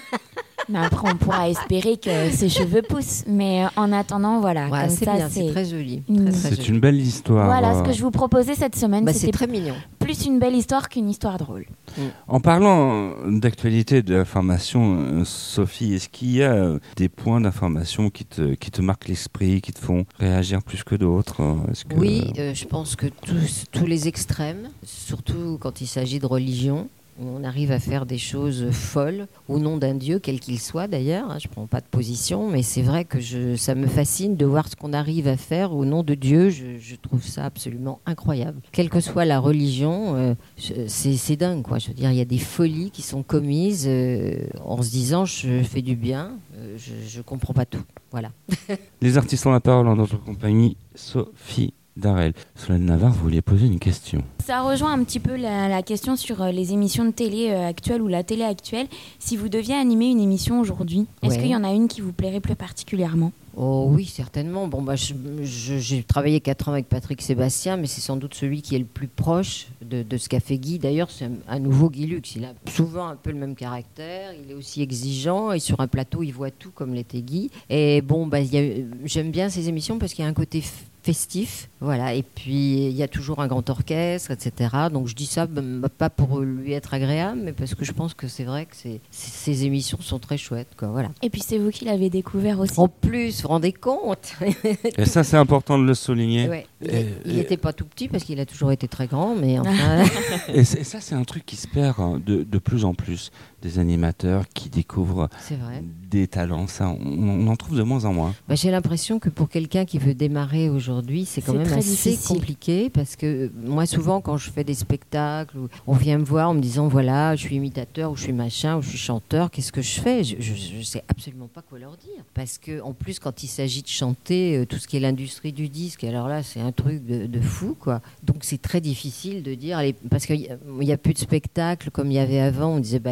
Speaker 4: Mais après, on pourra espérer que ses cheveux poussent. Mais en attendant, voilà.
Speaker 3: Ouais,
Speaker 4: comme
Speaker 3: c'est
Speaker 4: ça,
Speaker 3: bien, c'est très joli.
Speaker 4: une-
Speaker 3: Très, très
Speaker 1: C'est
Speaker 3: joli.
Speaker 1: une belle histoire.
Speaker 4: Voilà ce que je vous proposais cette semaine.
Speaker 3: Bah, c'est
Speaker 4: C'était
Speaker 3: très mignon.
Speaker 4: plus une belle histoire qu'une histoire drôle.
Speaker 1: En parlant d'actualité, d'information, Sophie, est-ce qu'il y a des points d'information qui te marquent l'esprit, qui te font réagir plus que d'autres Est-ce que...
Speaker 3: Oui, je pense que tous les extrêmes, surtout quand il s'agit de religion, où on arrive à faire des choses folles au nom d'un Dieu, quel qu'il soit d'ailleurs. Je ne prends pas de position, mais c'est vrai que ça me fascine de voir ce qu'on arrive à faire au nom de Dieu. Je trouve ça absolument incroyable. Quelle que soit la religion, c'est dingue, quoi. Je veux dire, il y a des folies qui sont commises en se disant je fais du bien, je ne comprends pas tout. Voilà.
Speaker 1: Les artistes ont la parole en notre compagnie, Sophie Darel. Solène Navarre, vous vouliez poser une question.
Speaker 4: Ça rejoint un petit peu la question sur les émissions de télé actuelles ou la télé actuelle. Si vous deviez animer une émission aujourd'hui, est-ce
Speaker 3: Ouais.
Speaker 4: qu'il y en a une qui vous plairait plus particulièrement ?
Speaker 3: Oh oui, certainement. Bon, bah, j'ai travaillé 4 ans avec Patrick Sébastien, mais c'est sans doute celui qui est le plus proche de ce qu'a fait Guy. D'ailleurs, c'est un nouveau Guy Lux. Il a souvent un peu le même caractère. Il est aussi exigeant et sur un plateau, il voit tout comme l'était Guy. Et bon, bah, j'aime bien ces émissions parce qu'il y a un côté festif, voilà. Et puis il y a toujours un grand orchestre, etc. Donc je dis ça pas pour lui être agréable, mais parce que je pense que c'est vrai que ces émissions sont très chouettes, quoi. Voilà.
Speaker 4: Et puis c'est vous qui l'avez découvert aussi.
Speaker 3: En plus, vous vous rendez compte?
Speaker 1: Et ça, c'est important de le souligner.
Speaker 3: Ouais. Il n'était pas tout petit parce qu'il a toujours été très grand, mais enfin.
Speaker 1: Et ça, c'est un truc qui se perd de plus en plus. Des animateurs qui découvrent
Speaker 3: C'est vrai.
Speaker 1: des talents. Ça, on en trouve de moins en moins.
Speaker 3: Bah, j'ai l'impression que pour quelqu'un qui veut démarrer aujourd'hui, c'est quand
Speaker 4: C'est
Speaker 3: même
Speaker 4: très
Speaker 3: assez
Speaker 4: difficile.
Speaker 3: compliqué parce que moi, souvent, quand je fais des spectacles, on vient me voir en me disant voilà, je suis imitateur ou je suis machin ou je suis chanteur, qu'est-ce que je fais? Je sais absolument pas quoi leur dire parce que en plus, quand il s'agit de chanter, tout ce qui est l'industrie du disque, alors là, c'est un truc de fou, quoi. Donc c'est très difficile de dire allez, parce qu'il y a plus de spectacles comme il y avait avant. On disait bah, allez passer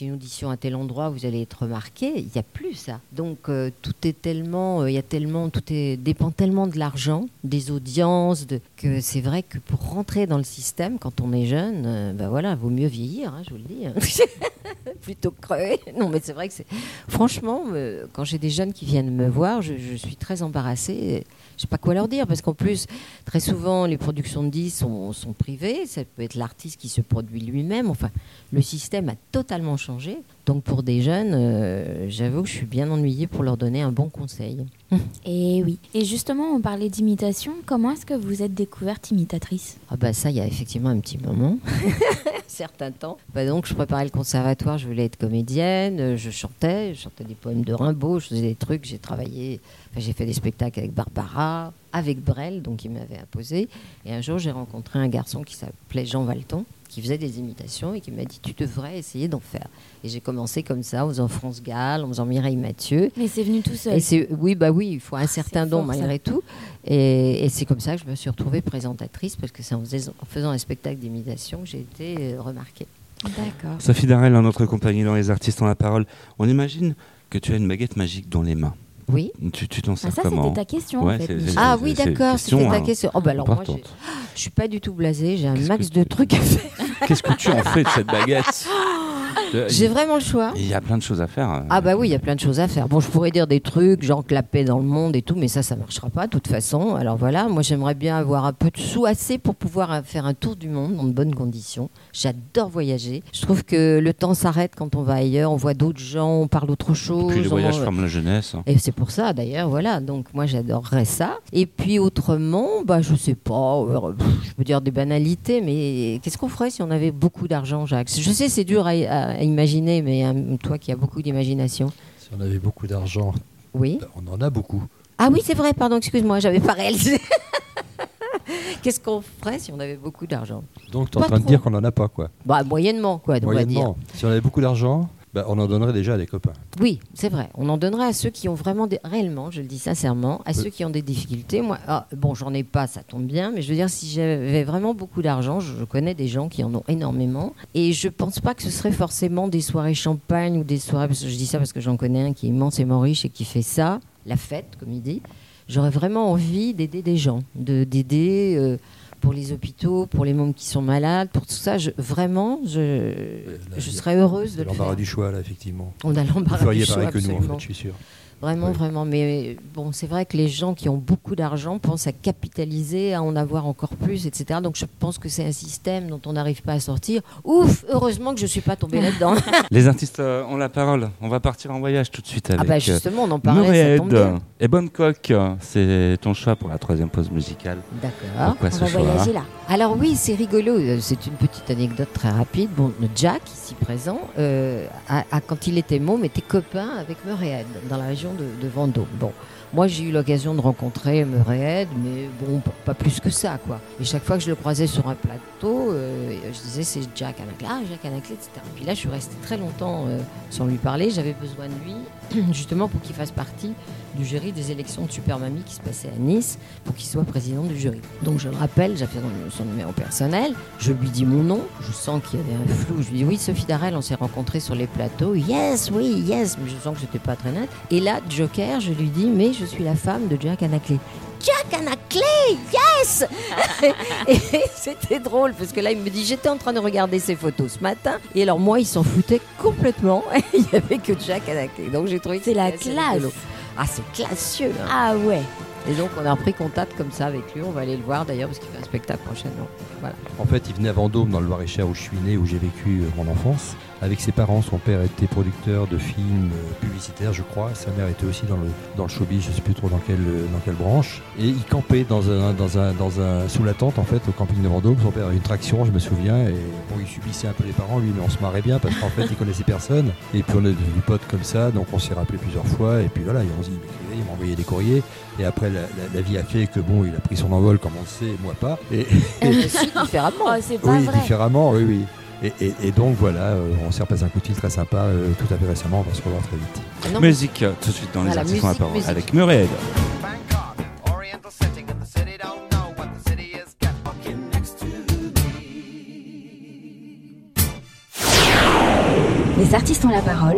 Speaker 3: une audition à tel endroit, vous allez être remarqué. Il n'y a plus ça. Donc tout dépend tellement de l'argent, des audiences, que c'est vrai que pour rentrer dans le système, quand on est jeune, vaut mieux vieillir, je vous le dis. Plutôt que crever. Non, mais c'est vrai que franchement, quand j'ai des jeunes qui viennent me voir, je suis très embarrassée. Je ne sais pas quoi leur dire, parce qu'en plus, très souvent, les productions de disques sont privées. Ça peut être l'artiste qui se produit lui-même. Enfin, le système a totalement changé. Donc, pour des jeunes, j'avoue que je suis bien ennuyée pour leur donner un bon conseil.
Speaker 4: Et oui. Et justement, on parlait d'imitation. Comment est-ce que vous êtes découverte imitatrice ?
Speaker 3: Ça, il y a effectivement un petit moment. Certains temps. Donc, je préparais le conservatoire, je voulais être comédienne. Je chantais des poèmes de Rimbaud, je faisais des trucs. J'ai fait des spectacles avec Barbara, avec Brel, donc il m'avait imposé. Et un jour, j'ai rencontré un garçon qui s'appelait Jean Valton, qui faisait des imitations et qui m'a dit « Tu devrais essayer d'en faire ». Et j'ai commencé comme ça, en faisant France Gall, en faisant Mireille Mathieu.
Speaker 4: Mais c'est venu tout seul.
Speaker 3: Oui, il faut un certain don malgré tout. Et c'est comme ça que je me suis retrouvée présentatrice, parce que c'est en faisant un spectacle d'imitation que j'ai été remarquée.
Speaker 4: D'accord.
Speaker 1: Sophie Darel, dans notre compagnie dans Les Artistes ont la parole, on imagine que tu as une baguette magique dans les mains.
Speaker 3: Oui.
Speaker 1: Tu t'en sers
Speaker 4: ça,
Speaker 1: comment ?
Speaker 4: c'était ta question, en fait.
Speaker 3: Oui, d'accord, c'était ta question. Alors moi, je suis pas du tout blasée, j'ai un max de trucs à faire.
Speaker 1: Qu'est-ce que tu en fais de cette baguette ?
Speaker 3: J'ai vraiment le choix.
Speaker 1: Il y a plein de choses à faire.
Speaker 3: Oui, il y a plein de choses à faire. Bon, je pourrais dire des trucs, genre que la paix dans le monde et tout, mais ça marchera pas de toute façon. Alors voilà, moi j'aimerais bien avoir un peu de sous assez pour pouvoir faire un tour du monde dans de bonnes conditions. J'adore voyager. Je trouve que le temps s'arrête quand on va ailleurs, on voit d'autres gens, on parle d'autre chose.
Speaker 1: Et puis les voyages forment la jeunesse.
Speaker 3: Et c'est pour ça d'ailleurs, voilà. Donc moi j'adorerais ça. Et puis autrement, je sais pas, je peux dire des banalités, mais qu'est-ce qu'on ferait si on avait beaucoup d'argent, Jacques ? Je sais, c'est dur à imaginer, mais toi qui as beaucoup d'imagination.
Speaker 10: Si on avait beaucoup d'argent,
Speaker 3: oui.
Speaker 10: On en a beaucoup.
Speaker 3: Ah oui, c'est vrai, pardon, excuse-moi, j'avais pas réalisé. Qu'est-ce qu'on ferait si on avait beaucoup d'argent ?
Speaker 10: Donc tu es en train de dire qu'on n'en a pas, quoi.
Speaker 3: Moyennement, quoi, on va dire.
Speaker 10: Si on avait beaucoup d'argent, on en donnerait déjà à des copains.
Speaker 3: Oui, c'est vrai. On en donnerait à ceux qui ont vraiment, réellement, je le dis sincèrement, à ceux qui ont des difficultés. Moi, j'en ai pas, ça tombe bien, mais je veux dire, si j'avais vraiment beaucoup d'argent, je connais des gens qui en ont énormément, et je pense pas que ce serait forcément des soirées champagne ou des soirées, parce que je dis ça parce que j'en connais un qui est immensément riche et qui fait ça, la fête, comme il dit. J'aurais vraiment envie d'aider des gens, d'aider pour les hôpitaux, pour les mômes qui sont malades, pour tout ça. Je serais heureuse de le faire.
Speaker 10: L'embarras du choix, là, effectivement.
Speaker 3: On a l'embarras du choix,
Speaker 10: pareil que nous, en
Speaker 3: absolument.
Speaker 10: fait, je suis sûr.
Speaker 3: Vraiment. Mais bon, c'est vrai que les gens qui ont beaucoup d'argent pensent à capitaliser, à en avoir encore plus, etc. Donc je pense que c'est un système dont on n'arrive pas à sortir. Ouf, heureusement que je ne suis pas tombée là-dedans.
Speaker 1: Les artistes ont la parole. On va partir en voyage tout de suite avec
Speaker 3: justement, on en parlait, ça tombe bien.
Speaker 1: Et Bonne Coque, c'est ton choix pour la troisième pause musicale.
Speaker 3: D'accord.
Speaker 1: Pourquoi ce
Speaker 4: choix ? On va voyager là.
Speaker 3: Alors oui, c'est rigolo. C'est une petite anecdote très rapide. Bon, Jack, ici présent, quand il était môme, était copain avec Meurède, dans la région de Vendôme. Bon, moi j'ai eu l'occasion de rencontrer Meurède, mais bon, pas plus que ça, quoi. Et chaque fois que je le croisais sur un plateau, je disais c'est Jack Anaclet, Jack Anaclet, etc. Et puis là, je suis restée très longtemps sans lui parler. J'avais besoin de lui, justement pour qu'il fasse partie du jury des élections de Super Mamie qui se passaient à Nice, pour qu'il soit président du jury. Donc je le rappelle, j'appelle son numéro personnel, je lui dis mon nom, je sens qu'il y avait un flou, je lui dis oui, Sophie Darel, on s'est rencontrés sur les plateaux, yes, mais je sens que c'était pas très net. Et là, Joker, je lui dis mais je suis la femme de Jack Anaclet. Jack Anaclet, yes. Et c'était drôle parce que là il me dit j'étais en train de regarder ses photos ce matin et alors moi il s'en foutait complètement, il n'y avait que Jack Anaclet, donc j'ai trouvé que
Speaker 4: c'est la classe rigolo.
Speaker 3: Ah, c'est classieux. Hein.
Speaker 4: Ah ouais.
Speaker 3: Et donc, on a repris contact comme ça avec lui. On va aller le voir d'ailleurs parce qu'il fait un spectacle prochainement. Voilà.
Speaker 10: En fait, il venait à Vendôme, dans le Loir-et-Cher, où je suis né, où j'ai vécu mon enfance. Avec ses parents, son père était producteur de films publicitaires, je crois. Sa mère était aussi dans le showbiz, je ne sais plus trop dans quelle branche. Et il campait sous la tente, en fait, au camping de Vendôme. Son père avait une traction, je me souviens. Et bon, il subissait un peu les parents, lui, mais on se marrait bien parce qu'en fait, il connaissait personne. Et puis, on est devenus potes comme ça. Donc, on s'est rappelé plusieurs fois. Et puis, voilà, il m'a envoyé des courriers. Et après, la vie a fait que, bon, il a pris son envol, comme on le sait, moi pas. Et
Speaker 3: différemment.
Speaker 4: Oh, c'est pas
Speaker 10: oui,
Speaker 4: vrai.
Speaker 10: Différemment, oui. Et donc voilà, on s'est repassé un coup de fil très sympa tout à fait récemment, on va se revoir très vite.
Speaker 1: Musique, tout de suite dans Les Artistes ont la parole, avec Meurède.
Speaker 5: Les artistes ont la parole.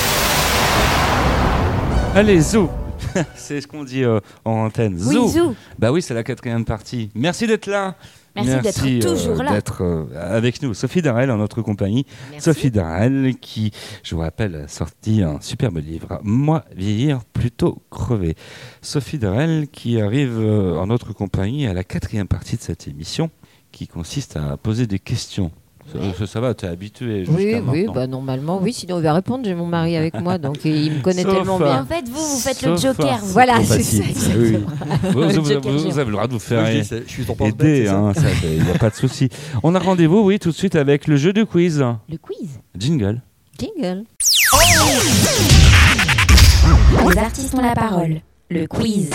Speaker 1: Allez, zou. C'est ce qu'on dit en antenne.
Speaker 4: Oui,
Speaker 1: Zou.
Speaker 4: zou.
Speaker 1: Bah oui, c'est la 4e partie. Merci d'être là.
Speaker 4: Merci d'être toujours là.
Speaker 1: D'être avec nous. Sophie Darel en notre compagnie.
Speaker 3: Merci.
Speaker 1: Sophie Darel qui, je vous rappelle, a sorti un superbe livre, Moi vieillir plutôt crever. Sophie Darel qui arrive en notre compagnie à la 4e partie de cette émission qui consiste à poser des questions. Ça va, t'es habitué jusqu'à
Speaker 3: Oui,
Speaker 1: maintenant.
Speaker 3: bah normalement, oui. Sinon, il va répondre. J'ai mon mari avec moi, donc il me connaît
Speaker 1: Sauf,
Speaker 3: tellement
Speaker 4: Mais
Speaker 3: bien.
Speaker 4: en fait, vous faites le
Speaker 1: Sauf
Speaker 4: joker. vous.
Speaker 3: Voilà,
Speaker 1: Trop
Speaker 3: c'est
Speaker 1: facile.
Speaker 3: ça.
Speaker 1: Oui.
Speaker 3: Le
Speaker 1: Vous
Speaker 3: Joker géant.
Speaker 1: avez le droit de vous faire
Speaker 10: Moi, je suis ton porte-bête,
Speaker 1: aider,
Speaker 10: c'est ça
Speaker 1: hein, il n'y a pas de souci. On a rendez-vous, oui, tout de suite avec le jeu de quiz.
Speaker 4: Le quiz.
Speaker 1: Jingle.
Speaker 3: Jingle.
Speaker 5: Les artistes ont la parole. Le quiz.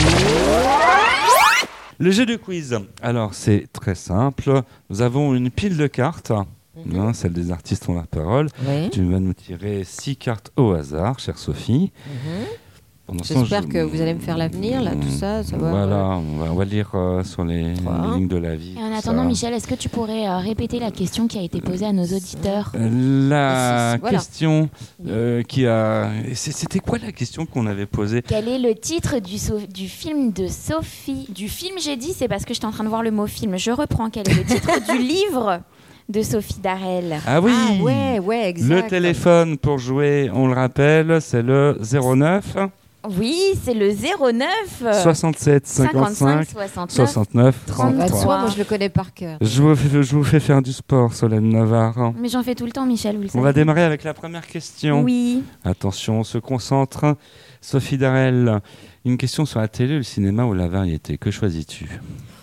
Speaker 1: Le jeu de quiz. Alors, c'est très simple. Nous avons une pile de cartes. Hein, celle des artistes ont la parole.
Speaker 3: Oui.
Speaker 1: Tu vas nous tirer 6 cartes au hasard, chère Sophie. Pendant ce temps,
Speaker 3: J'espère que vous allez me faire l'avenir, là, tout ça. Ça va.
Speaker 1: Voilà, on va lire sur les
Speaker 3: Trois.
Speaker 1: lignes de la vie.
Speaker 4: Et en
Speaker 1: tout
Speaker 4: attendant,
Speaker 1: ça.
Speaker 4: Michel, est-ce que tu pourrais répéter la question qui a été posée à nos auditeurs?
Speaker 1: La
Speaker 3: Voilà.
Speaker 1: question qui a... C'était quoi la question qu'on avait posée?
Speaker 4: Quel est le titre du film de Sophie? Du film, j'ai dit, c'est parce que j'étais en train de voir le mot film. Je reprends. Quel est le titre du livre de Sophie Darel?
Speaker 1: Ah oui,
Speaker 3: Ah ouais, exact.
Speaker 1: le téléphone pour jouer, on le rappelle, c'est le 09
Speaker 4: Oui, c'est le 09
Speaker 1: 67 55 69
Speaker 3: 33.
Speaker 1: 33.
Speaker 3: Moi, je le connais par cœur.
Speaker 1: Je vous fais faire du sport, Solène Navarre.
Speaker 4: Mais j'en fais tout le temps, Michel, vous le
Speaker 1: On
Speaker 4: savez.
Speaker 1: va démarrer avec la première question.
Speaker 4: Oui.
Speaker 1: Attention, on se concentre. Sophie Darel, une question sur la télé, le cinéma ou la variété. Que choisis-tu?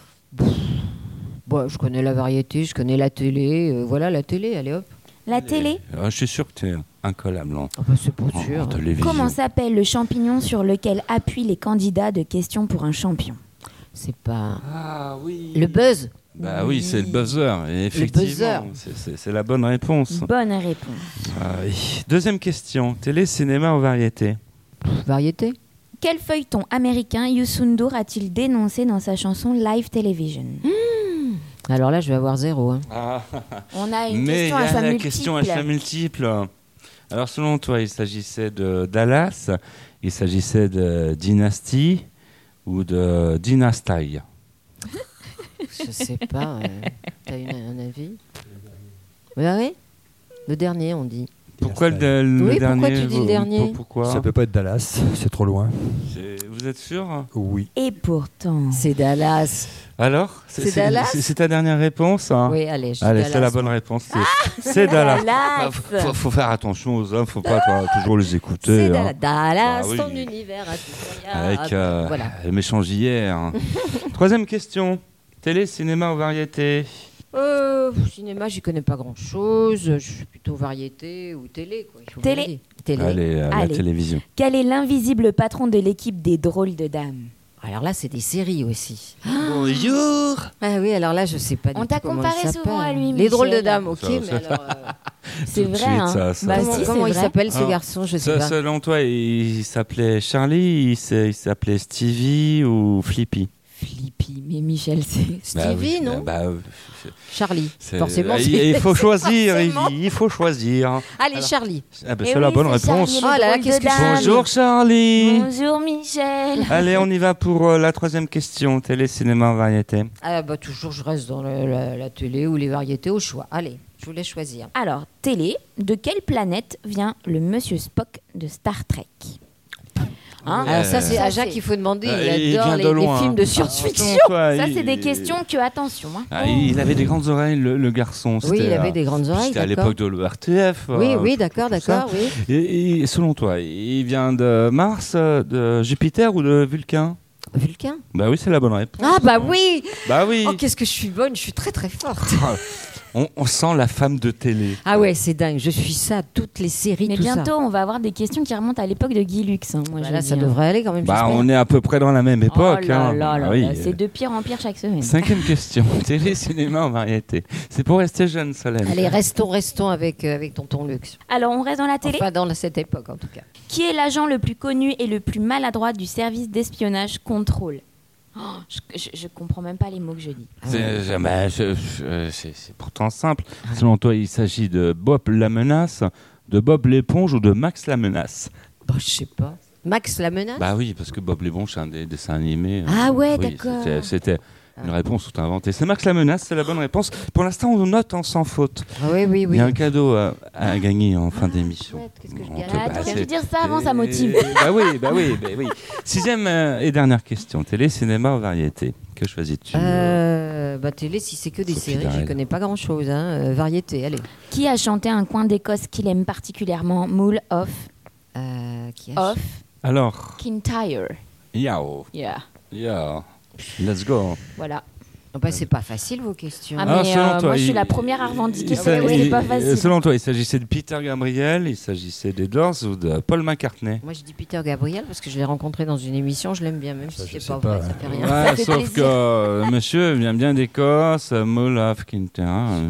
Speaker 3: Bon, je connais la variété, je connais la télé. Voilà, la télé, allez hop.
Speaker 4: La télé.
Speaker 1: Je suis sûr que tu es incollable
Speaker 3: Ah bah, c'est pas sûr.
Speaker 1: en télévision.
Speaker 4: Comment s'appelle le champignon sur lequel appuient les candidats de questions pour un champion?
Speaker 3: C'est pas...
Speaker 1: Ah oui.
Speaker 3: Le buzz.
Speaker 1: Bah oui, c'est le buzzer. Et effectivement, c'est la bonne réponse.
Speaker 4: Bonne réponse.
Speaker 1: Ah oui. Deuxième question. Télé, cinéma ou variété?
Speaker 3: Variété.
Speaker 4: Quel feuilleton américain Youssou N'Dour a-t-il dénoncé dans sa chanson Live Television?
Speaker 3: Alors là, je vais avoir 0. Hein.
Speaker 4: On a une
Speaker 1: Mais il y
Speaker 4: question à
Speaker 1: a
Speaker 4: choix
Speaker 1: la
Speaker 4: multiple.
Speaker 1: question à choix multiple. Alors selon toi, il s'agissait de Dallas, il s'agissait de Dynasty ou de Dynasty?
Speaker 3: Je sais pas. T'as un avis? Oui. Le dernier, on dit.
Speaker 1: Pourquoi le
Speaker 3: Oui,
Speaker 1: dernier?
Speaker 3: pourquoi tu dis le dernier?
Speaker 1: Pourquoi?
Speaker 10: Ça peut pas être Dallas, c'est trop loin.
Speaker 1: Vous êtes sûr?
Speaker 10: Oui.
Speaker 4: Et pourtant...
Speaker 3: C'est Dallas.
Speaker 1: Alors?
Speaker 3: C'est Dallas?
Speaker 1: C'est ta dernière réponse, hein?
Speaker 3: Oui, allez, je dis
Speaker 1: Allez,
Speaker 3: Dallas.
Speaker 1: c'est la bonne réponse. C'est Dallas.
Speaker 4: Dallas.
Speaker 1: Faut faire attention aux hommes, faut pas toujours les écouter.
Speaker 3: C'est
Speaker 1: hein.
Speaker 3: Dallas,
Speaker 1: Ah oui.
Speaker 3: ton univers à tout
Speaker 1: Avec
Speaker 3: voilà.
Speaker 1: le méchant JR. Troisième question. Télé, cinéma ou variété?
Speaker 3: Cinéma, j'y connais pas grand-chose. Je suis plutôt variété ou télé. Quoi. Il faut
Speaker 4: Télé.
Speaker 3: bien dire. Télé.
Speaker 1: Allez, la
Speaker 4: Allez.
Speaker 1: télévision.
Speaker 4: Quel est l'invisible patron de l'équipe des drôles de dames?
Speaker 3: Alors là, c'est des séries aussi.
Speaker 1: Bonjour.
Speaker 3: Ah oui, alors là, je sais pas du
Speaker 4: On
Speaker 3: tout
Speaker 4: t'a
Speaker 3: comment
Speaker 4: comparé
Speaker 3: il
Speaker 4: souvent
Speaker 3: s'appelle.
Speaker 4: à lui,
Speaker 3: Les drôles de
Speaker 4: Michel.
Speaker 3: dames, ok,
Speaker 1: Ça,
Speaker 3: mais
Speaker 1: ça.
Speaker 3: alors...
Speaker 4: C'est
Speaker 1: Tout de
Speaker 4: vrai,
Speaker 1: suite,
Speaker 4: hein.
Speaker 1: ça.
Speaker 4: Bah
Speaker 3: comment
Speaker 4: si,
Speaker 3: comment
Speaker 4: c'est
Speaker 3: il
Speaker 4: vrai.
Speaker 3: s'appelle ce
Speaker 1: Alors,
Speaker 3: garçon? Je sais pas.
Speaker 1: Selon toi, il s'appelait Charlie, il s'appelait Stevie ou Flippy?
Speaker 4: Flippy, mais Michel, c'est...
Speaker 3: Stevie, non Charlie, forcément.
Speaker 1: Il faut choisir,
Speaker 3: forcément.
Speaker 1: il faut choisir.
Speaker 3: Allez, Charlie.
Speaker 1: Ah ben,
Speaker 4: Eh
Speaker 1: c'est la
Speaker 4: oui,
Speaker 1: bonne
Speaker 4: c'est
Speaker 1: réponse.
Speaker 4: Charlie,
Speaker 3: Oh là là,
Speaker 4: les
Speaker 3: qu'est-ce que
Speaker 4: drôles de
Speaker 3: je-
Speaker 4: dames.
Speaker 1: Bonjour Charlie.
Speaker 4: Bonjour Michel.
Speaker 1: Allez, on y va pour la troisième question. Télé, cinéma, variété.
Speaker 3: Ah bah toujours, je reste dans la télé ou les variétés au choix. Allez, je vous laisse choisir.
Speaker 4: Alors, télé, de quelle planète vient le monsieur Spock de Star Trek? Hein
Speaker 3: Alors ça, c'est
Speaker 4: Ça,
Speaker 3: à Jacques
Speaker 4: c'est-
Speaker 3: qu'il faut demander.
Speaker 1: Il
Speaker 3: Il adore
Speaker 1: vient
Speaker 3: les
Speaker 1: de loin.
Speaker 3: films de
Speaker 1: Ah,
Speaker 3: science-fiction.
Speaker 1: toi,
Speaker 4: Ça,
Speaker 1: il-
Speaker 4: c'est des questions que, attention, hein.
Speaker 1: Ah, il avait des grandes oreilles, le garçon.
Speaker 3: Oui, il
Speaker 1: C'était,
Speaker 3: avait des grandes oreilles,
Speaker 1: C'était à
Speaker 3: d'accord.
Speaker 1: l'époque de l'ORTF.
Speaker 3: Oui, d'accord,
Speaker 1: tout ça.
Speaker 3: d'accord, oui.
Speaker 1: Et selon toi, il vient de Mars, de Jupiter ou de Vulcain?
Speaker 3: Vulcain.
Speaker 1: Bah oui, c'est la bonne réponse.
Speaker 3: Ah bah oui.
Speaker 1: Bah oui.
Speaker 3: Oh, qu'est-ce que je suis bonne, je suis très très forte.
Speaker 1: On sent la femme de télé.
Speaker 3: Ah ouais, c'est dingue, je suis ça, toutes les séries,
Speaker 4: Mais
Speaker 3: tout ça.
Speaker 4: bientôt, on va avoir des questions qui remontent à l'époque de Guy Lux. Hein, moi,
Speaker 3: Bah
Speaker 4: je
Speaker 3: là,
Speaker 4: dis,
Speaker 3: ça
Speaker 4: hein.
Speaker 3: devrait aller quand même.
Speaker 1: Bah,
Speaker 3: j'espère.
Speaker 1: on est à peu près dans la même époque.
Speaker 4: Oh là
Speaker 1: hein.
Speaker 4: là là
Speaker 1: Ah oui.
Speaker 4: là, c'est de pire en pire chaque semaine.
Speaker 1: Cinquième question. Télé, cinéma en variété. C'est pour rester jeune, Solène.
Speaker 3: Allez, restons avec tonton Lux.
Speaker 4: Alors, on reste dans la télé.
Speaker 3: Enfin, dans cette époque en tout cas.
Speaker 4: Qui est l'agent le plus connu et le plus maladroit du service d'espionnage Contrôle? Oh, je comprends même pas les mots que je dis.
Speaker 1: C'est pourtant simple. Selon toi, il s'agit de Bob la menace, de Bob l'éponge ou de Max la menace?
Speaker 3: Bah, je sais pas. Max la menace?
Speaker 1: Bah oui, parce que Bob l'éponge, c'est un des dessins animés.
Speaker 3: Ah ouais,
Speaker 1: Oui,
Speaker 3: d'accord.
Speaker 1: C'était une réponse tout inventée. C'est Max la menace, c'est la bonne réponse. Pour l'instant, on note en sans faute.
Speaker 3: Ah oui, oui, oui.
Speaker 1: Il y a un cadeau à gagner en fin d'émission.
Speaker 3: chouette, qu'est-ce que je
Speaker 1: On
Speaker 3: gagne?
Speaker 1: te-
Speaker 4: Ah, t'aurais
Speaker 1: c'est-
Speaker 4: dû dire ça avant, ça motive.
Speaker 1: Bah oui. 6e et dernière question. Télé, cinéma ou variété? Que choisis-tu?
Speaker 3: Bah, télé, si c'est que des
Speaker 1: Sophie
Speaker 3: séries,
Speaker 1: Darel.
Speaker 3: je connais pas grand-chose. Variété, allez.
Speaker 4: Qui a chanté un coin d'Écosse qu'il aime particulièrement? Moule Off.
Speaker 3: Qui a...
Speaker 4: Off.
Speaker 1: Alors,
Speaker 4: Kintyre.
Speaker 1: yao.
Speaker 4: Yeah.
Speaker 1: Let's go.
Speaker 4: Voilà.
Speaker 3: Bah, c'est pas facile vos questions.
Speaker 4: Ah,
Speaker 1: Alors,
Speaker 4: mais
Speaker 1: selon toi,
Speaker 4: moi, je suis
Speaker 1: il-
Speaker 4: la première à revendiquer
Speaker 1: Il
Speaker 4: ça.
Speaker 1: s'a-
Speaker 4: Oui, c'est pas
Speaker 1: il-
Speaker 4: facile.
Speaker 1: Selon toi, il s'agissait de Peter Gabriel, il s'agissait des Doors ou de Paul McCartney?
Speaker 3: Moi, je dis Peter Gabriel parce que je l'ai rencontré dans une émission, je l'aime bien, même si
Speaker 10: Ça, je
Speaker 3: c'est
Speaker 10: sais
Speaker 3: pas
Speaker 10: pas,
Speaker 3: vrai, ça
Speaker 10: hein.
Speaker 3: fait rien.
Speaker 1: Ouais,
Speaker 4: Ça fait
Speaker 1: sauf
Speaker 4: plaisir.
Speaker 1: que monsieur vient bien d'Écosse, Molaf Kinter.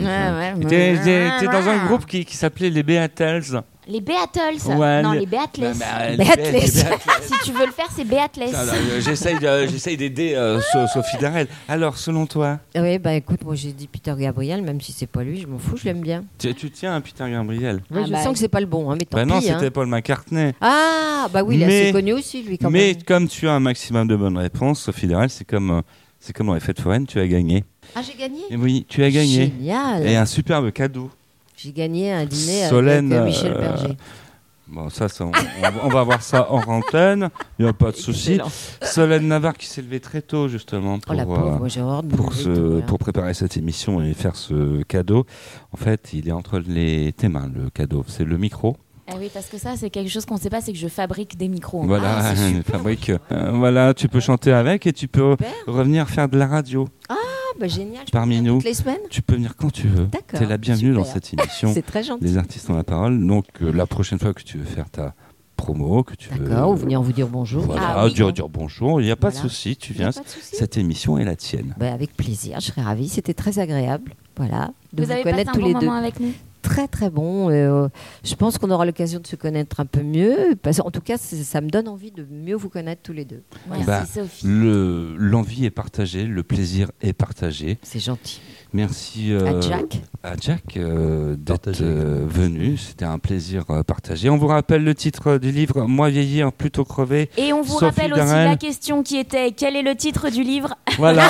Speaker 1: T'es dans un groupe qui s'appelait les Beatles.
Speaker 4: Les Beatles.
Speaker 1: Ouais,
Speaker 4: Non,
Speaker 1: les-
Speaker 4: les Beatles.
Speaker 3: Beatles.
Speaker 4: Si tu veux le faire, c'est Beatles.
Speaker 1: J'essaye d'aider Sophie Darel. Alors, selon toi,
Speaker 3: Oui, bah écoute, moi j'ai dit Peter Gabriel, même si c'est pas lui, je m'en fous, je l'aime bien.
Speaker 1: tu tiens à Peter Gabriel?
Speaker 3: Oui,
Speaker 4: Ah
Speaker 3: je
Speaker 4: bah,
Speaker 3: sens que c'est pas le bon, mais tant
Speaker 1: Bah non,
Speaker 3: pis.
Speaker 1: c'était Paul McCartney.
Speaker 3: Ah, bah oui, il est
Speaker 1: Mais-
Speaker 3: assez connu aussi, lui, quand
Speaker 1: Mais
Speaker 3: même.
Speaker 1: comme tu as un maximum de bonnes réponses, Sophie Darel, c'est comme dans les fêtes foraines, tu as gagné.
Speaker 3: Ah, j'ai gagné.
Speaker 1: Et oui, tu as gagné.
Speaker 3: Génial.
Speaker 1: Et un superbe cadeau.
Speaker 3: J'ai gagné un dîner
Speaker 1: Solène,
Speaker 3: avec Michel Berger.
Speaker 1: Bon, ça, on va voir ça hors antenne. Il n'y a pas de souci.
Speaker 3: Excellent.
Speaker 1: Solène Navarre qui s'est levée très tôt, justement,
Speaker 3: Oh la pauvre, moi j'ai horreur de me lever tôt,
Speaker 1: pour préparer cette émission et faire ce cadeau. En fait, il est entre tes mains, le cadeau. C'est le micro.
Speaker 4: Ah oui, parce que ça, c'est quelque chose qu'on ne sait pas, c'est que je fabrique des micros.
Speaker 1: Voilà,
Speaker 3: Ah, c'est
Speaker 1: une fabrique. Voilà, tu peux chanter avec et tu peux
Speaker 3: Super.
Speaker 1: revenir faire de la radio.
Speaker 3: Ah, bah génial. Je peux
Speaker 1: Parmi
Speaker 3: venir
Speaker 1: nous.
Speaker 3: toutes les semaines.
Speaker 1: Tu peux venir quand tu veux.
Speaker 3: D'accord,
Speaker 1: Tu es la bienvenue
Speaker 3: super.
Speaker 1: dans cette émission.
Speaker 3: C'est très gentil.
Speaker 1: Les artistes ont la parole. Donc, la prochaine fois que tu veux faire ta promo, que tu veux.
Speaker 3: D'accord, ou venir vous dire bonjour.
Speaker 1: Voilà,
Speaker 4: Ah oui.
Speaker 1: dire bonjour. Il n'y a pas de
Speaker 3: Voilà.
Speaker 1: souci. Tu
Speaker 3: Il y a
Speaker 1: viens.
Speaker 3: pas de souci.
Speaker 1: Cette émission est la tienne.
Speaker 3: Bah, avec plaisir, je serais ravie. C'était très agréable. Voilà, de
Speaker 4: Vous
Speaker 3: vous
Speaker 4: avez passé
Speaker 3: connaître
Speaker 4: un
Speaker 3: tous
Speaker 4: bon
Speaker 3: les deux.
Speaker 4: moment avec nous?
Speaker 3: Très très bon. Je pense qu'on aura l'occasion de se connaître un peu mieux. En tout cas, ça me donne envie de mieux vous connaître tous les deux.
Speaker 4: Merci
Speaker 1: Bah,
Speaker 4: Sophie.
Speaker 1: L'envie est partagée, le plaisir est partagé.
Speaker 3: C'est gentil.
Speaker 1: Merci
Speaker 3: À Jack.
Speaker 1: d'être
Speaker 10: Partagé.
Speaker 1: venu. C'était un plaisir partagé. On vous rappelle le titre du livre Moi vieillir plutôt crever.
Speaker 4: Et on vous
Speaker 1: Sophie
Speaker 4: rappelle aussi
Speaker 1: Darel.
Speaker 4: la question qui était quel est le titre du livre?
Speaker 1: Voilà.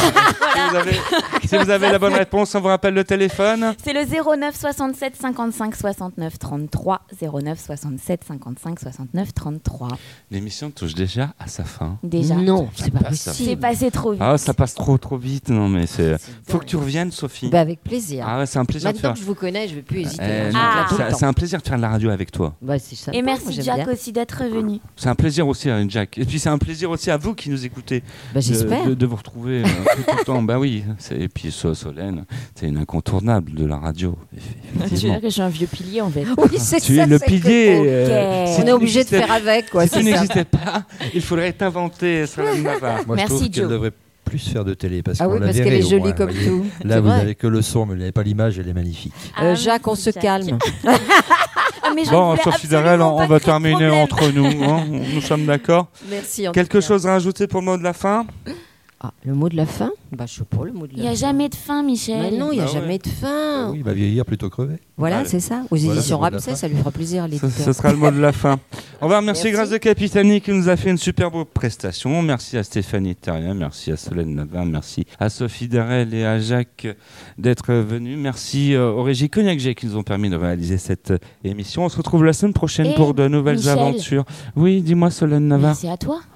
Speaker 1: Si vous avez la bonne réponse, on vous rappelle le téléphone.
Speaker 4: C'est le 09 67 55 69 33. 09 67 55 69 33.
Speaker 1: L'émission touche déjà à sa fin.
Speaker 4: Déjà.
Speaker 3: Non, c'est pas
Speaker 1: passe,
Speaker 4: C'est
Speaker 3: possible.
Speaker 4: passé trop vite.
Speaker 1: Ah, ça passe trop vite. Non, mais c'est. Faut
Speaker 3: dingue.
Speaker 1: que tu reviennes, Sophie.
Speaker 3: Bah, avec plaisir.
Speaker 1: Ah ouais, c'est un plaisir de
Speaker 3: Maintenant
Speaker 1: faire.
Speaker 3: que je vous connais, je vais plus hésiter.
Speaker 1: Eh,
Speaker 3: Je
Speaker 1: non,
Speaker 3: vais là tout le temps.
Speaker 1: c'est un plaisir de faire de la radio avec toi.
Speaker 3: Bah, c'est sympa,
Speaker 4: Et
Speaker 3: moi,
Speaker 4: merci
Speaker 3: j'aime
Speaker 4: Jack
Speaker 3: bien.
Speaker 4: aussi d'être venu.
Speaker 1: C'est un plaisir aussi à Jack. Et puis c'est un plaisir aussi à vous qui nous écoutez.
Speaker 3: Bah, j'espère.
Speaker 1: De vous retrouver tout le temps. Bah oui. Et puis Solène, c'est une incontournable de la radio.
Speaker 4: Tu veux
Speaker 1: Effectivement.
Speaker 4: dire que je suis un vieux pilier en fait.
Speaker 3: Oui, c'est
Speaker 1: Tu
Speaker 3: ça,
Speaker 1: es le
Speaker 3: c'est
Speaker 1: pilier.
Speaker 4: Ok.
Speaker 1: Si
Speaker 3: On
Speaker 1: tu
Speaker 3: est obligé de
Speaker 1: n'existais-
Speaker 3: faire avec, quoi.
Speaker 1: Si tu
Speaker 3: c'est ça.
Speaker 1: n'existais pas, il faudrait t'inventer Solène Navarre.
Speaker 10: Moi,
Speaker 3: Merci,
Speaker 10: je trouve qu'elle
Speaker 3: Joe.
Speaker 10: devrait plus faire de télé parce
Speaker 3: Ah
Speaker 10: qu'on
Speaker 3: oui,
Speaker 10: la
Speaker 3: parce qu'elle
Speaker 10: verrait
Speaker 3: est
Speaker 10: au
Speaker 3: jolie
Speaker 10: moins,
Speaker 3: comme
Speaker 10: voyez.
Speaker 3: tout.
Speaker 10: Là,
Speaker 3: C'est
Speaker 10: vous
Speaker 3: vrai.
Speaker 10: n'avez que le son, mais vous n'avez pas l'image, elle est magnifique.
Speaker 3: Jacques, on
Speaker 4: merci,
Speaker 3: se
Speaker 4: Jack.
Speaker 3: calme.
Speaker 4: Ah, mais je
Speaker 1: Bon,
Speaker 4: voulais
Speaker 1: Sophie
Speaker 4: absolument
Speaker 1: Darel,
Speaker 4: pas
Speaker 1: on va
Speaker 4: créer de
Speaker 1: terminer
Speaker 4: problème.
Speaker 1: entre nous. Hein. Nous sommes d'accord.
Speaker 3: Merci. en
Speaker 1: Quelque
Speaker 3: tout cas.
Speaker 1: chose à rajouter pour le mot de la fin?
Speaker 3: Ah, le mot de la fin? Bah, je sais pas le mot de
Speaker 4: Il
Speaker 3: la
Speaker 4: n'y
Speaker 3: fin.
Speaker 4: a jamais de fin, Michel.
Speaker 3: Mais non, il n'y a
Speaker 1: Ah ouais.
Speaker 3: jamais de fin.
Speaker 10: Oui, il va vieillir plutôt crever.
Speaker 3: Voilà,
Speaker 1: Allez.
Speaker 3: c'est ça. Aux
Speaker 10: Voilà,
Speaker 3: éditions
Speaker 10: le mot de la
Speaker 3: Ramsay,
Speaker 10: fin.
Speaker 3: ça lui fera plaisir à
Speaker 1: Ce
Speaker 3: l'éditeur.
Speaker 1: sera le mot de la fin. On va remercier
Speaker 3: Merci.
Speaker 1: Grâce de Capitani qui nous a fait une superbe prestation. Merci à Stéphanie Terrien, merci à Solène Navarre, merci à Sophie Darel et à Jacques d'être venus. Merci aux régies Cognac G qui nous ont permis de réaliser cette émission. On se retrouve la semaine prochaine
Speaker 4: Et
Speaker 1: pour de nouvelles
Speaker 4: Michel.
Speaker 1: aventures. Oui, dis-moi Solène Navarre.
Speaker 4: Merci à toi.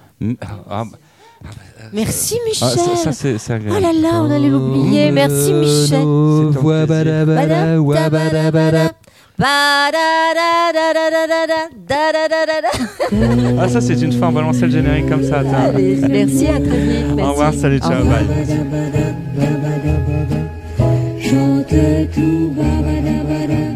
Speaker 3: Merci,
Speaker 1: Ah,
Speaker 3: Michel.
Speaker 1: ça, c'est agréable.
Speaker 3: Oh là là, on allait l'oublier. Merci, Michel.
Speaker 1: C'est un plaisir. Ah, ça, c'est une fin. On va lancer le générique comme ça. Attends.
Speaker 3: Allez, merci, à très vite. Merci.
Speaker 1: Au revoir, salut,
Speaker 3: Au
Speaker 1: ciao,
Speaker 3: revoir.
Speaker 1: bye.
Speaker 7: Chante tout, babada, bada.